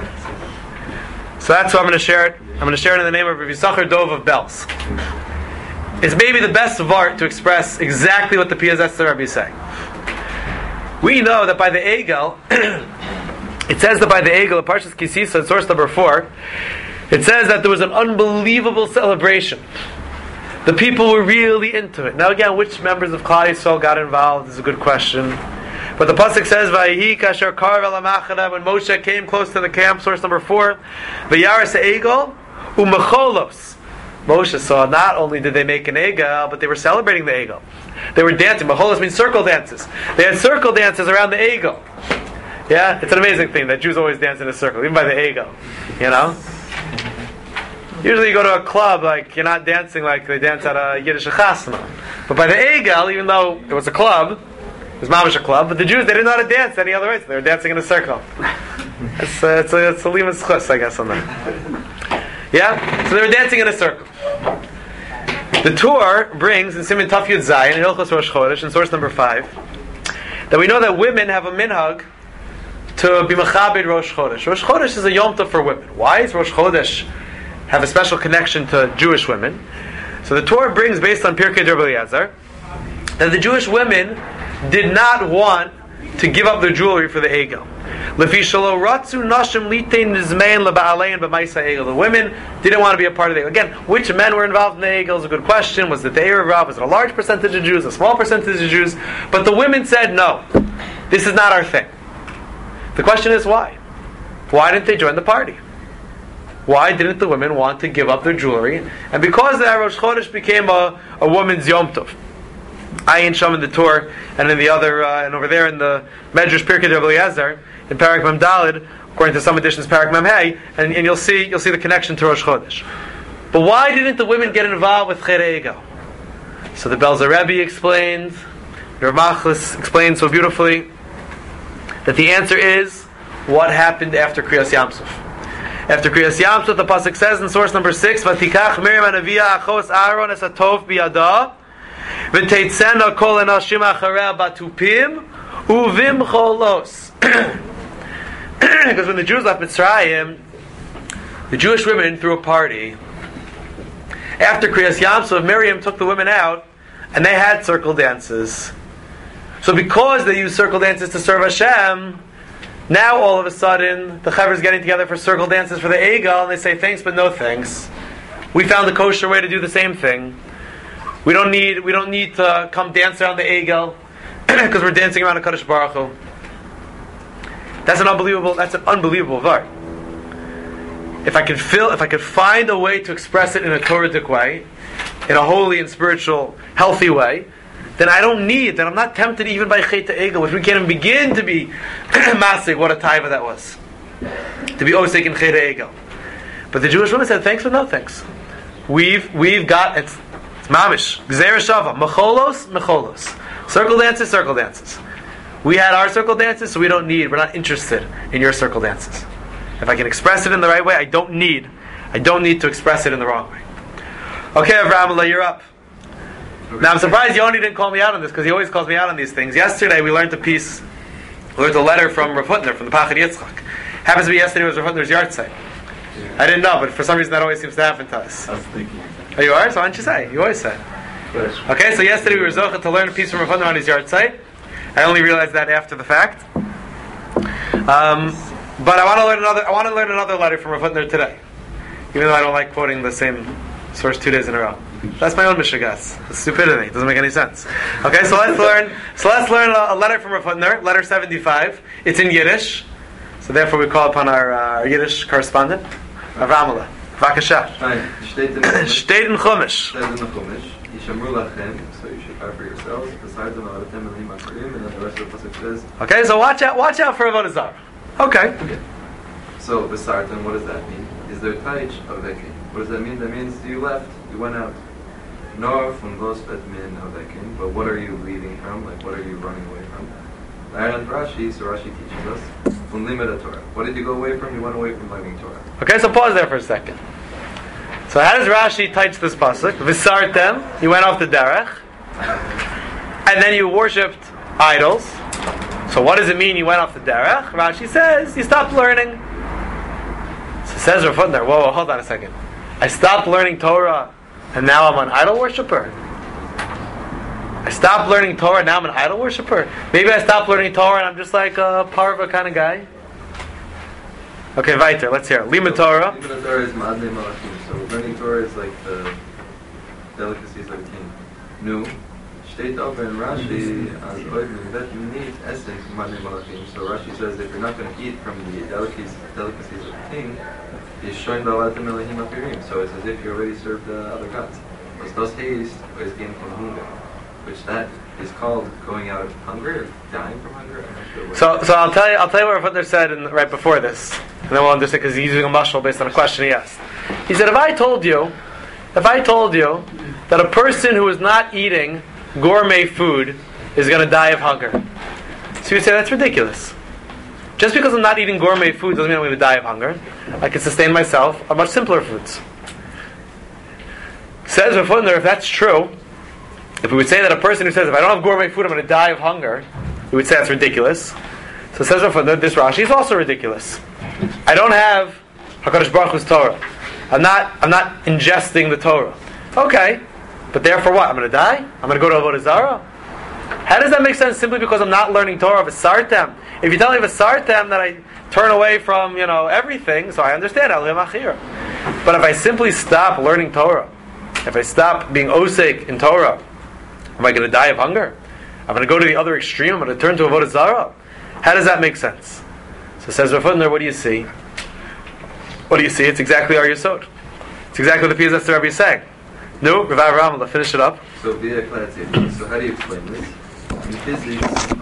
So that's what I'm going to share it. I'm going to share it in the name of Rav Yisachar Dov of Belz. It's maybe the best Vart to express exactly what the P S S Rebbe is saying. We know that by the Egel, it says that by the Egel, the Parshas Kisisa, source number four, it says that there was an unbelievable celebration. The people were really into it. Now again, which members of Klal Yisrael got involved is a good question. But the pasuk says, "Vayihi kasher karav el hamachana," when Moshe came close to the camp, source number four, "Vayaras egel umecholos." Moshe saw not only did they make an egel, but they were celebrating the egel. They were dancing. Mecholos means circle dances. They had circle dances around the egel. Yeah, it's an amazing thing that Jews always dance in a circle, even by the egel. You know. Usually you go to a club, like, you're not dancing like they dance at a Yiddish chasna. But by the Egel, even though it was a club, it was mamish a club, but the Jews, they didn't know how to dance any other way, so they were dancing in a circle. It's, uh, it's a, it's a limas chus, I guess, on that. Yeah? So they were dancing in a circle. The Torah brings, in Siman Taf Yud Zayin, in Hilchos Rosh Chodesh, in source number five, that we know that women have a minhag to be mechabed Rosh Chodesh. Rosh Chodesh is a Yom Tov for women. Why is Rosh Chodesh have a special connection to Jewish women? So the Torah brings, based on Pirkei Rabbi Eliezer, that the Jewish women did not want to give up their jewelry for the Egel. The women didn't want to be a part of the Egel. Again, which men were involved in the Egel is a good question. Was it the Erev Rav? Was it a large percentage of Jews? A small percentage of Jews? But the women said, no, this is not our thing. The question is why? Why didn't they join the party? Why didn't the women want to give up their jewelry? And because the Rosh Chodesh became a, a woman's Yom Tov. Ayin Sham in the Torah, and in the other, uh, and over there in the Medrash Pirkei Rabbi Eliezer, in Parak Mem Daled, according to some editions, Parak Mem Hey, and, and you'll see you'll see the connection to Rosh Chodesh. But why didn't the women get involved with Chere Egel? So the Belzer Rebbe explained, Rav Machlis explained so beautifully, that the answer is what happened after Kriyas Yamsuf. After Kriyas Yamsuf, the pasuk says in source number six, "Vatikach Miriam Anavia achos Aaron es hatov biyada, v'teitzena kol enashim achareh batupim uvim cholos." Because when the Jews left Mitzrayim, the Jewish women threw a party. After Kriyas Yamsuf, Miriam took the women out, and they had circle dances. So because they used circle dances to serve Hashem, now all of a sudden the Chaver is getting together for circle dances for the Egel, and they say thanks but no thanks. We found a kosher way to do the same thing. We don't need we don't need to come dance around the Egel because we're dancing around a Kadosh Baruch Hu. That's an unbelievable that's an unbelievable var. If I could feel if I could find a way to express it in a Torah way, in a holy and spiritual, healthy way, then I don't need, then I'm not tempted even by Chet Egel, which we can't even begin to be masig, what a taiva that was. To be osik in Chet Egel. But the Jewish woman said, thanks but no thanks. We've we've got, it's, it's mamish, Gzeira Shava, mecholos, mecholos. Circle dances, circle dances. We had our circle dances, so we don't need, we're not interested in your circle dances. If I can express it in the right way, I don't need, I don't need to express it in the wrong way. Okay, Avraham, you're up. Now I'm surprised Yoni didn't call me out on this, because he always calls me out on these things. Yesterday we learned a piece, we learned a letter from Rav Hutner, from the Pachad Yitzchak. Happens to be yesterday was Rav Hutner's yard site. I didn't know, but for some reason that always seems to happen to us. I was thinking. Oh, you are? So why don't you say? You always say. Okay, so yesterday we were zochah to learn a piece from Rav Hutner on his yard site. I only realized that after the fact. Um, but I want to learn another. I want to learn another letter from Rav Hutner today, even though I don't like quoting the same source two days in a row. That's my own mishigas. It's stupidity. It doesn't make any sense. Okay, so let's learn. So let's learn a, a letter from Rav Hutner, letter seventy-five. It's in Yiddish, so therefore we call upon our, uh, our Yiddish correspondent, Avraham. Vakasha. Steht in Chumash. Steht in the Chumash. Yishamru lachem, so you should pray for yourselves. Besides the Malatem and Limakurim, and then the rest of the pasuk says. Okay, so watch out. Watch out for Avodah Zarah. Okay. Okay. So Besartan, what does that mean? Is there taich of vekin? What does that mean? That means you left, you went out. Nor from los bet min of vekin. But what are you leaving from? Like what are you running away from? And Rashi, so Rashi teaches us from limit Torah. What did you go away from? You went away from learning Torah. Okay, so pause there for a second. So how does Rashi teach this pasuk? Visartem, you went off the derech, and then you worshipped idols. So what does it mean you went off the derech? Rashi says you stopped learning. So says Rav Hutner, whoa, whoa, hold on a second. I stopped learning Torah, and now I'm an idol worshiper. I stopped learning Torah, now I'm an idol worshiper. Maybe I stopped learning Torah, and I'm just like a parva kind of guy. Okay, weiter. Let's hear it. Lima Torah. Lima Torah is Ma'adnei Malachim. So learning Torah is like the delicacies of a king. Nu, steht over in Rashi as oid minvet minit essen Ma'adnei Malachim. So Rashi says if you're not going to eat from the delicacies delicacies of the king, is shoin ba'alatem elahim apirim. So it's as if you already served the other gods. Was das haste is gain from hunger, which that is called going out of hunger, dying from hunger. I'm not sure what So, so I'll tell you. I'll tell you what Rav Hutner said in, right before this, and then we'll understand because he's using a mashal based on a question he asked. He said, "If I told you, if I told you that a person who is not eating gourmet food is going to die of hunger, so you say that's ridiculous. Just because I'm not eating gourmet food doesn't mean I'm going to die of hunger. I can sustain myself on much simpler foods." Says Rav Hutner, if that's true, if we would say that a person who says, if I don't have gourmet food, I'm going to die of hunger, we would say that's ridiculous. So says Rav Hutner, this Rashi is also ridiculous. I don't have HaKadosh Baruch Hu's Torah. I'm not, I'm not ingesting the Torah. Okay, but therefore what? I'm going to die? I'm going to go to Avodah Zarah? How does that make sense simply because I'm not learning Torah of Vesartem? If you tell me Vesartem that I turn away from, you know, everything, so I understand, I'll live achir. But if I simply stop learning Torah, if I stop being osek in Torah, am I going to die of hunger? I'm going to go to the other extreme. I'm going to turn to Avodah Zarah. How does that make sense? So says Rav Hutner, what do you see? What do you see? It's exactly our Yesod. It's exactly what the Piyaz Esther Rabbi is saying. No, Rav Avraham, let's finish it up. So, via clarity. So how do you explain this? In physics,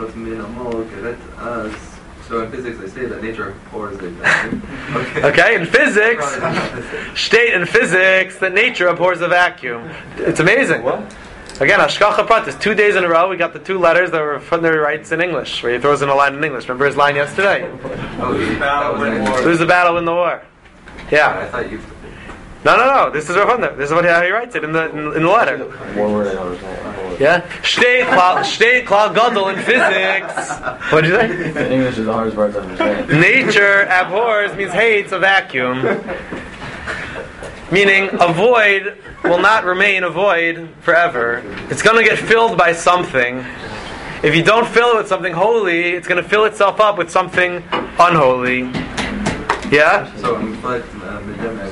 so in physics they say that nature abhors a vacuum. Okay. Okay, in physics, state in physics that nature abhors a vacuum. It's amazing. What? Again, Hashkacha Pratis, two days in a row, we got the two letters that Rav Hutner writes in English, where he throws in a line in English. Remember his line yesterday? Oh, lose the battle, win the war. Lose the battle, win the war. Yeah. I thought you... No, no, no. This is Rav Hutner. This is what how he writes it in the in, in the letter. One word I don't understand. Yeah. State klal, state klal gadol in physics. What did you say? In English is the hardest word to understand. Nature abhors means hates a vacuum. Meaning a void will not remain a void forever. It's going to get filled by something. If you don't fill it with something holy, it's going to fill itself up with something unholy. Yeah? So, um, but, uh,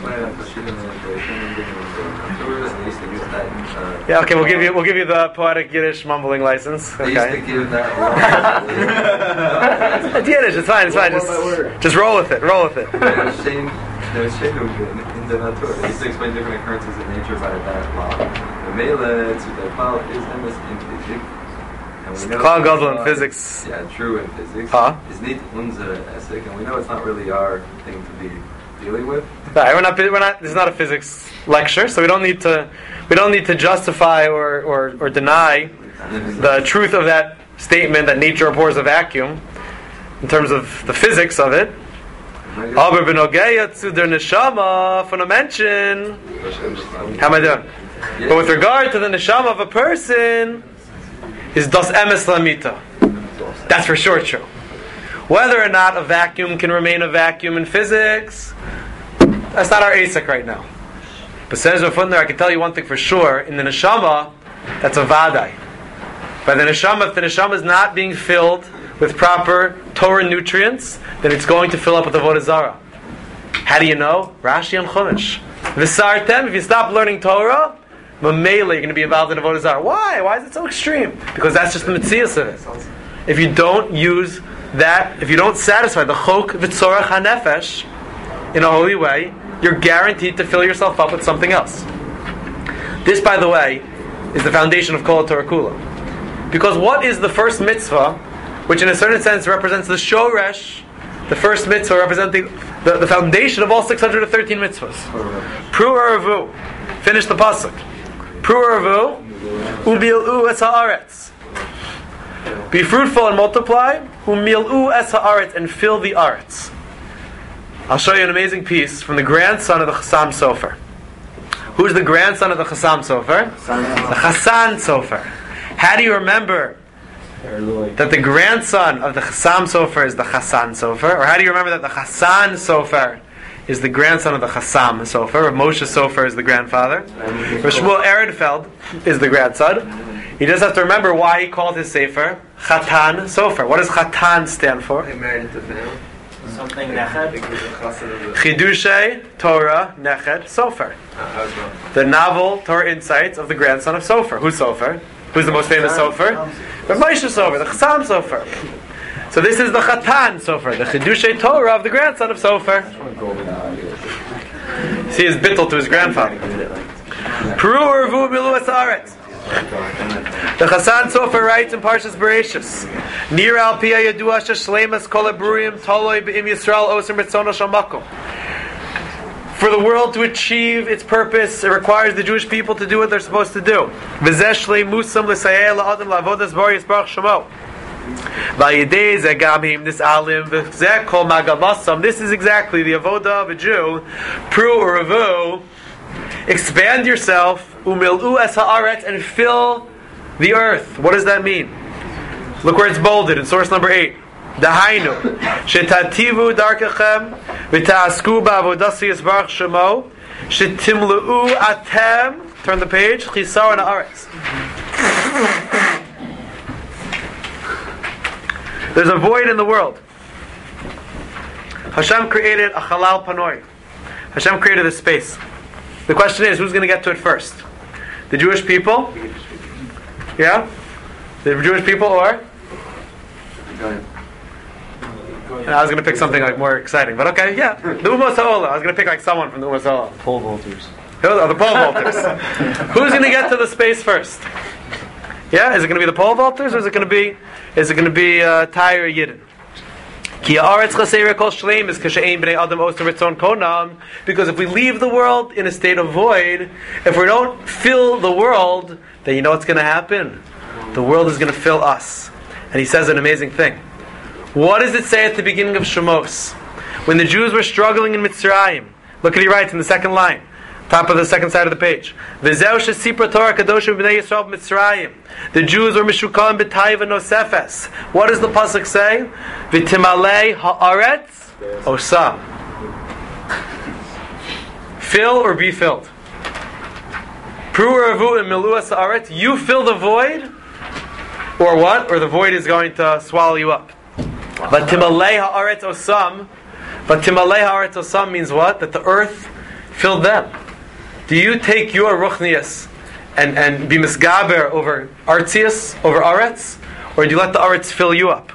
Yeah, okay, we'll give you we'll give you the poetic Yiddish mumbling license. They used to Okay. give that It's Yiddish, it's fine, it's fine. Just, just roll with it, roll with it. There's shame, there's shame in the nature. They used to explain different occurrences in nature by that law. The Mele to the Klal is emes in physics. And we know Klal it's Gadol in not- physics. Yeah, true in physics. Huh? Is nicht unser Essig, and we know it's not really our thing to be dealing with. Right, we're not. We're not. This is not a physics lecture, so we don't need to. We don't need to justify or, or, or deny the truth of that statement that nature abhors a vacuum in terms of the physics of it. Aber b'nogeya zu der neshama, from a mention. How am I doing? But with regard to the neshama of a person, is das emes lamita. That's for sure true. Whether or not a vacuum can remain a vacuum in physics, that's not our A S I C right now. But says Rav Fundar, I can tell you one thing for sure: in the neshama, that's a vadai. By the neshama, if the neshama is not being filled with proper Torah nutrients, then it's going to fill up with avodah zarah. How do you know? Rashi and Chumash. V'sartem, if you stop learning Torah, mamela, you're going to be involved in avodah zarah. Why? Why is it so extreme? Because that's just the metzias of it. If you don't use that, if you don't satisfy the chok v'tzorach hanefesh in a holy way, you're guaranteed to fill yourself up with something else. This, by the way, is the foundation of Kol Torah Kula. Because what is the first mitzvah, which in a certain sense represents the shoresh, the first mitzvah representing the, the foundation of all six hundred thirteen mitzvahs? Pru Aravu. Finish the pasuk. Pru Aravu. Ubil'u es ha'aretz. Be fruitful and multiply. Umil'u es ha'aretz, and fill the aretz. I'll show you an amazing piece from the grandson of the Chassam Sofer. Who's the grandson of the Chassam Sofer? The Chassan Sofer. How do you remember that the grandson of the Chassam Sofer is the Chassan Sofer? Or how do you remember that the Chassan Sofer is the grandson of the Chassam Sofer? Or Moshe Sofer is the grandfather? Or Shmuel Ehrenfeld is the grandson? You just have to remember why he called his Sefer Chatan Sofer. What does Chatan stand for? They married into family. Something nechet. Chidushay Torah Nechet Sofer. The novel Torah insights of the grandson of Sofer. Who's Sofer? Who's the most famous Sofer? The Moshe Sofer, the Chassam Sofer. So this is the Chatan Sofer, the Chidushay Torah of the grandson of Sofer. See his bittul to his grandfather. Peru Urvu Milu Es Haaretz. The Chassan Sofer writes in Parshas Bereshis, Nir al pia yadua sheshleimas kol habruim toloi be'im Yisrael osem ritzono shel makom. For the world to achieve its purpose, it requires the Jewish people to do what they're supposed to do. V'zeh shleimusam l'sayeh la'adam la'avodas bar yisbarach shemo. V'yidei zeh gam him nis'alim v'zeh kol magamasam. This is exactly the avodah of a Jew. Pru uravu. Expand yourself, umil'u es ha'aretz, and fill the earth. What does that mean? Look where it's bolded in source number eight. Dahainu shetativu darkechem v'ta'asku ba'avodas yisbarach shemo shetimlu'u atem. Turn the page. Chisar and ha'aretz. There's a void in the world. Hashem created a halal panoi. Hashem created a space. The question is, who's going to get to it first? The Jewish people? Yeah? The Jewish people or? And I was going to pick something like more exciting, but okay, yeah. The Umos HaOlah. I was going to pick like someone from the Umos HaOlah. Pole vaulters. Oh, the pole vaulters. Who's going to get to the space first? Yeah? Is it going to be the pole vaulters, or is it going to be, is it going to be uh, Tyre or Yidden? Because if we leave the world in a state of void, if we don't fill the world, then you know what's going to happen? The world is going to fill us. And he says an amazing thing. What does it say at the beginning of Shemos? When the Jews were struggling in Mitzrayim, look what he writes in the second line, top of the second side of the page. The Jews were mishukalim b'taiva nosefes. What does the pasuk say? V'timalei haaretz osam. Fill or be filled. Pru ravu and miluas haaretz. You fill the void, or what? Or the void is going to swallow you up. V'timalei haaretz osam. V'timalei haaretz osam means what? That the earth filled them. Do you take your ruchnias and, and be misgaber over artzias, over aretz? Or do you let the aretz fill you up?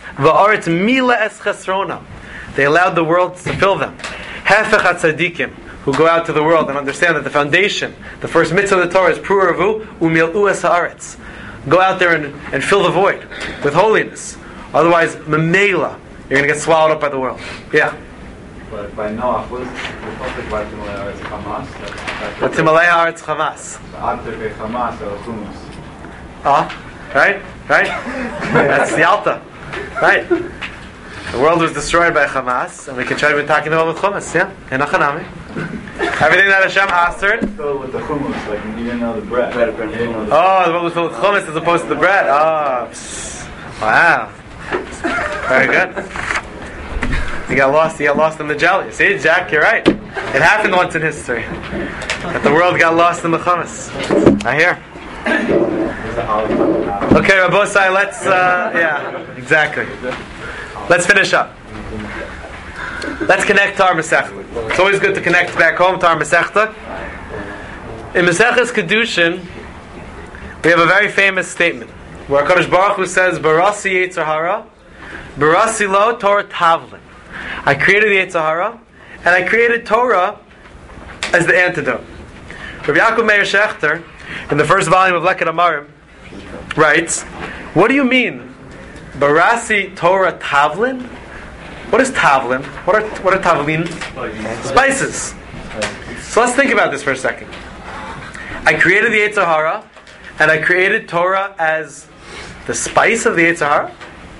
They allowed the world to fill them. who go out to the world and understand that the foundation, the first mitzvah of the Torah is Pru'aravu Umil'u es haaretz. Go out there and, and fill the void with holiness. Otherwise, Memela, you're going to get swallowed up by the world. Yeah. But by Noach, what is the topic about Timalei Haaretz Hamas? But Timalei Haaretz Hamas. After the Hamas or Humus. Ah, right? Right? That's the Alta. Right? The world was destroyed by Hamas, and we can try to be talking about with Chumas, yeah? Enochanami. Everything that Hashem asked. Filled with the hummus, like you didn't know the bread. bread, bread, bread. Oh, the world was filled with Chumas as opposed to the bread. Oh, psst. Wow. Very good. You got lost. You got lost in the jelly. See, Jack, you're right. It happened once in history that the world got lost in the hummus. I hear. Okay, Rabosai, let's. Uh, yeah, exactly. Let's finish up. Let's connect to our Masechta. It's always good to connect back home to our Masechta. In Maseches Kedushin, we have a very famous statement where HaKadosh Baruch Hu says, "Barasi Yetzer Hara, Barasi Lo Torah Tavlin." I created the Yetzer Hara, and I created Torah as the antidote. Rabbi Yaakov Meir Shechter, in the first volume of Leket Amarim, writes, "What do you mean, Barasi Torah Tavlin? What is Tavlin? What are what are Tavlin? Spices." So let's think about this for a second. I created the Yetzer Hara, and I created Torah as the spice of the Yetzer Hara.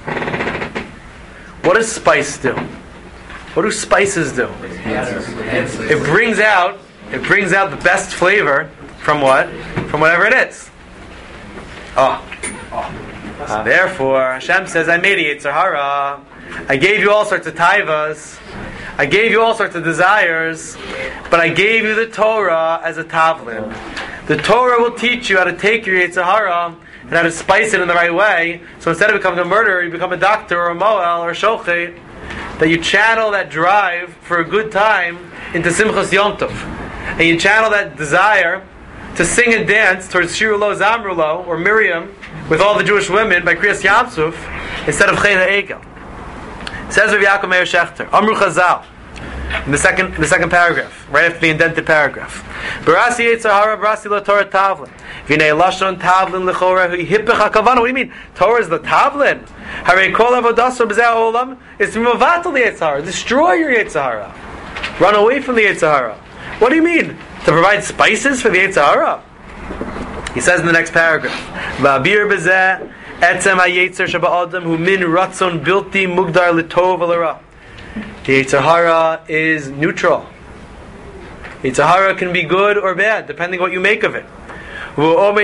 What does spice do? What do spices do? It brings out it brings out the best flavor from what? From whatever it is. Oh. So therefore, Hashem says, I made a Yetzer Hara. I gave you all sorts of taivas. I gave you all sorts of desires. But I gave you the Torah as a tavlin. The Torah will teach you how to take your Yetzer Hara and how to spice it in the right way. So instead of becoming a murderer, you become a doctor or a moel or a shochet. That you channel that drive for a good time into Simchas Yom Tov. And you channel that desire to sing and dance towards Shirulo Zamrulo or Miriam with all the Jewish women by Kriyas Yamsuf instead of Chei Ha'egel. Says Rabbi Yaakov Meir Shechter, Amru Chazal, in the second, in the second paragraph, right after the indented paragraph. Barasi Yetzer Hara, Barasi Lo Torah Tavlin. V'nei Lashon Tavlin L'chora Hipech HaKavana. What do you mean? Torah is the Tavlin. Harei Kol Avodaso B'zeh Olam is to mevatel the Yetzer Hara. Destroy your Yetzer Hara. Run away from the Yetzer Hara. What do you mean? To provide spices for the Yetzer Hara? He says in the next paragraph, V'abir B'zeh Etzem HaYetzer Sheba'adam Hu Min Ratzon Bilti Mugdar L'tov V'L'ra. The Yetzer Hara is neutral. Yetzer Hara can be good or bad, depending what you make of it. The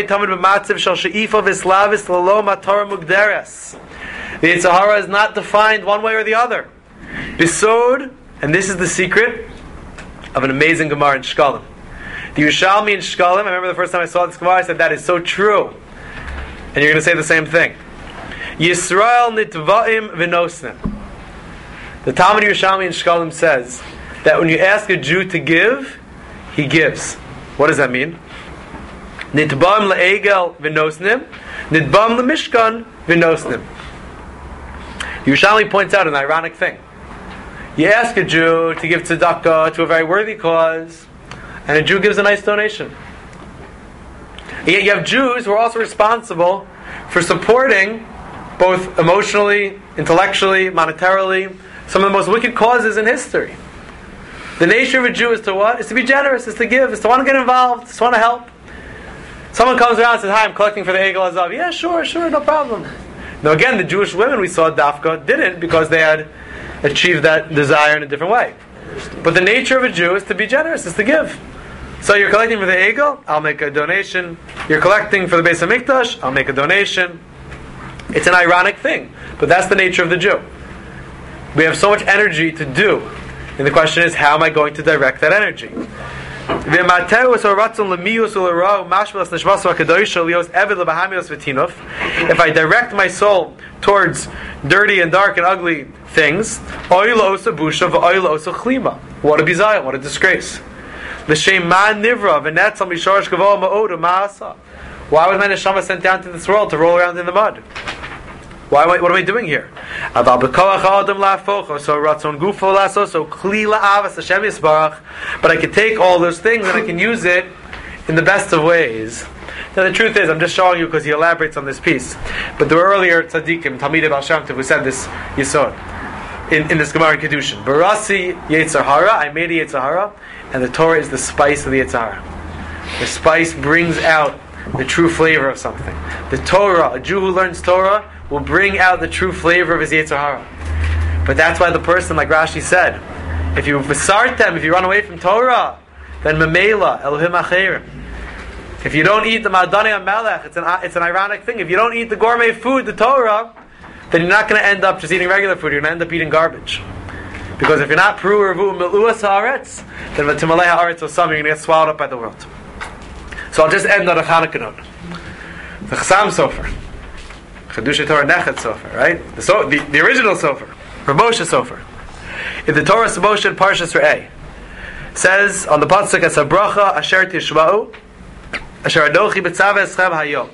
Yetzer Hara is not defined one way or the other. Bisod, and this is the secret of an amazing Gemara in Shkalim. The Yerushalmi in Shkalim, I remember the first time I saw this Gemara, I said, that is so true. And you're going to say the same thing. Yisrael nitvaim v'nosnim. The Talmud Yerushalmi in Shkalim says that when you ask a Jew to give, he gives. What does that mean? Nitbam le'egel v'nosnim, nitbam le'mishkan v'nosnim. Yerushalmi points out an ironic thing. You ask a Jew to give tzedakah to a very worthy cause, and a Jew gives a nice donation. And yet you have Jews who are also responsible for supporting, both emotionally, intellectually, monetarily, some of the most wicked causes in history. The nature of a Jew is to what? Is to be generous, is to give, is to want to get involved, is to want to help. Someone comes around and says, hi, I'm collecting for the Egel Azav. Yeah, sure, sure, no problem. Now again, the Jewish women we saw Dafka didn't because they had achieved that desire in a different way. But the nature of a Jew is to be generous, is to give. So you're collecting for the Egel, I'll make a donation. You're collecting for the Beis HaMikdash, I'll make a donation. It's an ironic thing, but that's the nature of the Jew. We have so much energy to do, and the question is, how am I going to direct that energy? If I direct my soul towards dirty and dark and ugly things, what a bizarre, what a disgrace. Why was my neshama sent down to this world to roll around in the mud? Why am I, what am I doing here? So ratzon gufo laso, so kli la'avas Hashem yisbarach. But I can take all those things and I can use it in the best of ways. Now the truth is, I'm just showing you because he elaborates on this piece. But there were earlier tzaddikim, Talmidei Baal Shem Tov, who said this yisod in, in this Gemara in Kedushin. Barasi Yetzer Hara, I made a Yetzer Hara, and the Torah is the spice of the Yetzer Hara. The spice brings out the true flavor of something. The Torah, a Jew who learns Torah, will bring out the true flavor of his Yetzer Hara. But that's why the person, like Rashi said, if you visart them, if you run away from Torah, then Memela, Elohim Acherim. If you don't eat the Ma'adani HaMelech, it's an, it's an ironic thing. If you don't eat the gourmet food, the Torah, then you're not going to end up just eating regular food. You're going to end up eating garbage. Because if you're not Pru Revu Meluas Haaretz, then V'Timalei Haaretz Osam, you're going to get swallowed up by the world. So I'll just end on a Chanukah note. The Chassam Sofer, Chedusha Torah Nechet Sofer, right? The, so, the, the original Sofer, Rav Moshe Sofer. In the Torah Moshe in Parshas Re'eh, says on the pasuk as a bracha asher tishma'u asher adochi b'tzaveh eschem hayom.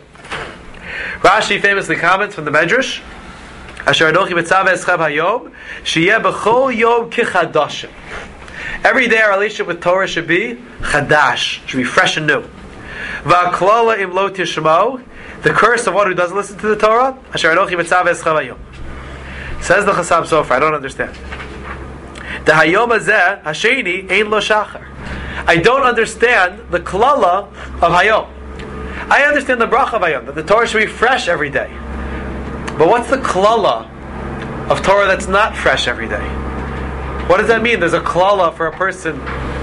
Rashi famously comments from the Medrash, asher adochi b'tzaveh eschem hayom sheyeh b'chol yom kichadashim. Every day our relationship with Torah should be chadash, should be fresh and new. Va'klala im lo tishma'u, the curse of one who doesn't listen to the Torah, asher adochi b'tzaveh eschem hayom. Says the Chassam Sofer, I don't understand. The hayom hazeh hasheni ein lo shachar. I don't understand the klala of hayom. I understand the bracha of hayom, that the Torah should be fresh every day. But what's the klala of Torah that's not fresh every day? What does that mean? There's a klala for a person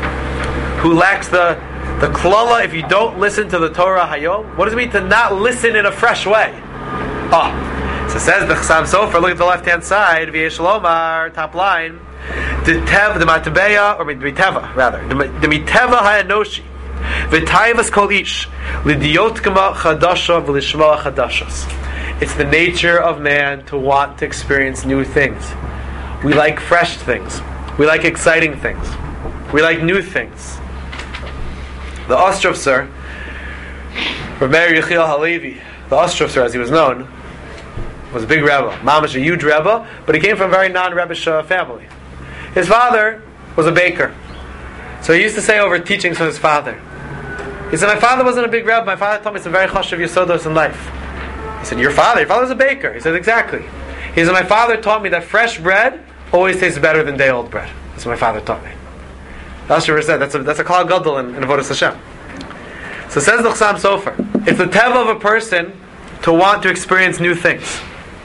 who lacks the the klala. If you don't listen to the Torah hayom, what does it mean to not listen in a fresh way? Ah, so it says the Chassam Sofer. Look at the left hand side. V'yesh lomar, top line. The tev, the matabeya, or the miteva rather, the miteva ha'enoshi, v'tayvas kol ish, l'diyotkama chadasha v'lishma chadashas. It's the nature of man to want to experience new things. We like fresh things. We like exciting things. We like new things. The Ostrovser, Rav Meir Yechiel Halevi, the Ostrovser as he was known, was a big rebbe, mamash a huge rebbe, but he came from a very non-rebbish uh, family. His father was a baker. So he used to say over teachings from his father. He said, my father wasn't a big rebbe, my father taught me some very chashuv yesodos in life. He said, your father? Your father was a baker. He said, exactly. He said, my father taught me that fresh bread always tastes better than day-old bread. That's what my father taught me. That's what said. That's a, that's a klal gadol in, in Avodas Hashem. So says the Chassam Sofer, it's the teva of a person to want to experience new things.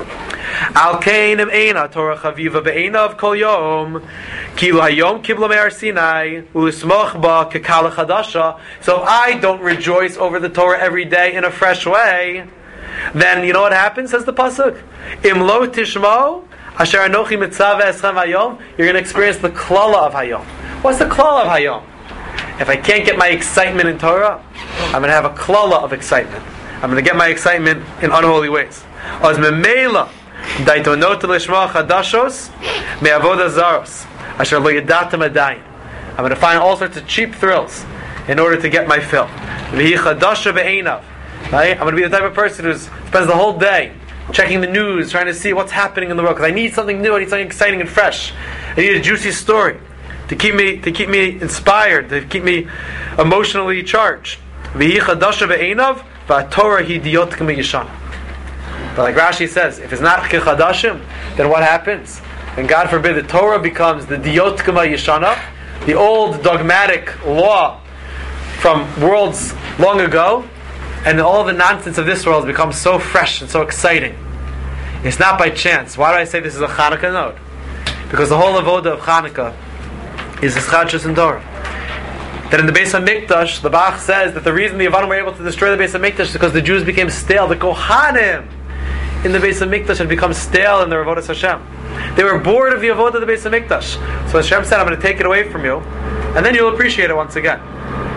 Al keinim eina Torah chaviva be'einav kol yom kilu hayom kibla me'ar Sinai u'lismoch ba kekala chadasha. So if I don't rejoice over the Torah every day in a fresh way, then you know what happens? Says the pasuk, Im lo tishmo asher anochi mitzaveh eschem hayom. You're going to experience the klala of hayom. What's the klala of hayom? If I can't get my excitement in Torah, I'm going to have a klala of excitement. I'm going to get my excitement in unholy ways. Oz memela daitonot lishma chadashos me'avoda zaros asher lo yadatam adayin. I'm going to find all sorts of cheap thrills in order to get my fill. V'hi chadasha be'einav. Right? I'm going to be the type of person who spends the whole day checking the news, trying to see what's happening in the world, because I need something new, I need something exciting and fresh. I need a juicy story to keep me to keep me inspired, to keep me emotionally charged. V'hi chadasha be'einav v'atorah hi diyotkam yishana. But like Rashi says, if it's not chadashim, then what happens? And God forbid the Torah becomes the diyotkama yishana, the old dogmatic law from worlds long ago, and all the nonsense of this world becomes so fresh and so exciting. It's not by chance. Why do I say this is a Chanukah note? Because the whole avoda of Chanukah is Eschadshus and Torah. That in the Beis HaMikdash, the Bach says that the reason the Yavanim were able to destroy the Beis HaMikdash is because the Jews became stale. The Kohanim in the Beis HaMikdash had become stale in their avodas Hashem. They were bored of the avodah of the Beis HaMikdash. So Hashem said, I'm going to take it away from you, and then you'll appreciate it once again.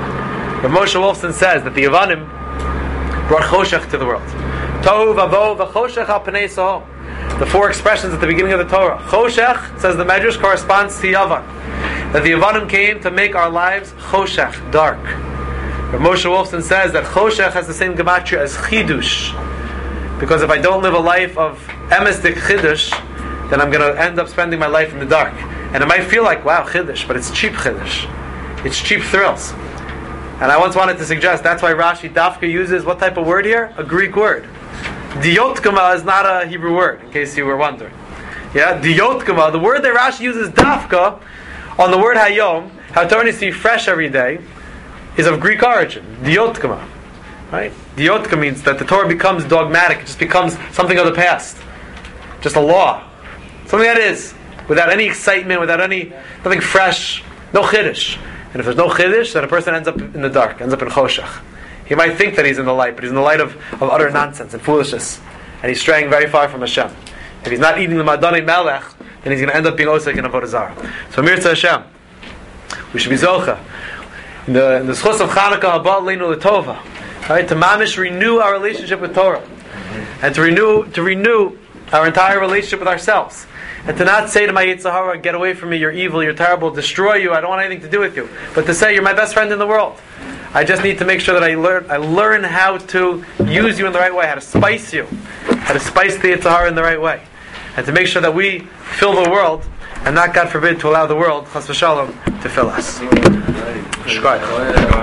But Moshe Wolfson says that the Yavanim brought choshech to the world. Tov, avo, v'choshech al pnei sohom. The four expressions at the beginning of the Torah. Choshech, says the Medrash, corresponds to Yavan. That the Yavanim came to make our lives choshech, dark. But Moshe Wolfson says that choshech has the same gematria as chidush. Because if I don't live a life of emes chiddush, then I'm going to end up spending my life in the dark. And it might feel like, wow, chiddush, but it's cheap chiddush. It's cheap thrills. And I once wanted to suggest, that's why Rashi Dafka uses what type of word here? A Greek word. Diyotkama is not a Hebrew word, in case you were wondering. Yeah, Diyotkama, the word that Rashi uses Dafka, on the word Hayom, how Torah needs to be fresh every day, is of Greek origin. Diyotkama. Right? Diyotka means that the Torah becomes dogmatic, it just becomes something of the past. Just a law. Something that is, without any excitement, without any, nothing fresh, no chiddush. And if there's no chiddush, then a person ends up in the dark, ends up in choshech. He might think that he's in the light, but he's in the light of, of utter nonsense and foolishness. And he's straying very far from Hashem. If he's not eating the Madani Melech, then he's going to end up being osek in Avodah Zarah. So Mirza Hashem, we should be zocha. In the, in the schus of Chanukah, Haba Leinu L'Tova, right, to mamish renew our relationship with Torah. And to renew to renew our entire relationship with ourselves. And to not say to my Yetzer Hara, get away from me, you're evil, you're terrible, destroy you, I don't want anything to do with you. But to say, you're my best friend in the world. I just need to make sure that I learn I learn how to use you in the right way, how to spice you, how to spice the Yetzer Hara in the right way. And to make sure that we fill the world, and not, God forbid, to allow the world, chas v'shalom, to fill us. Shkoyach.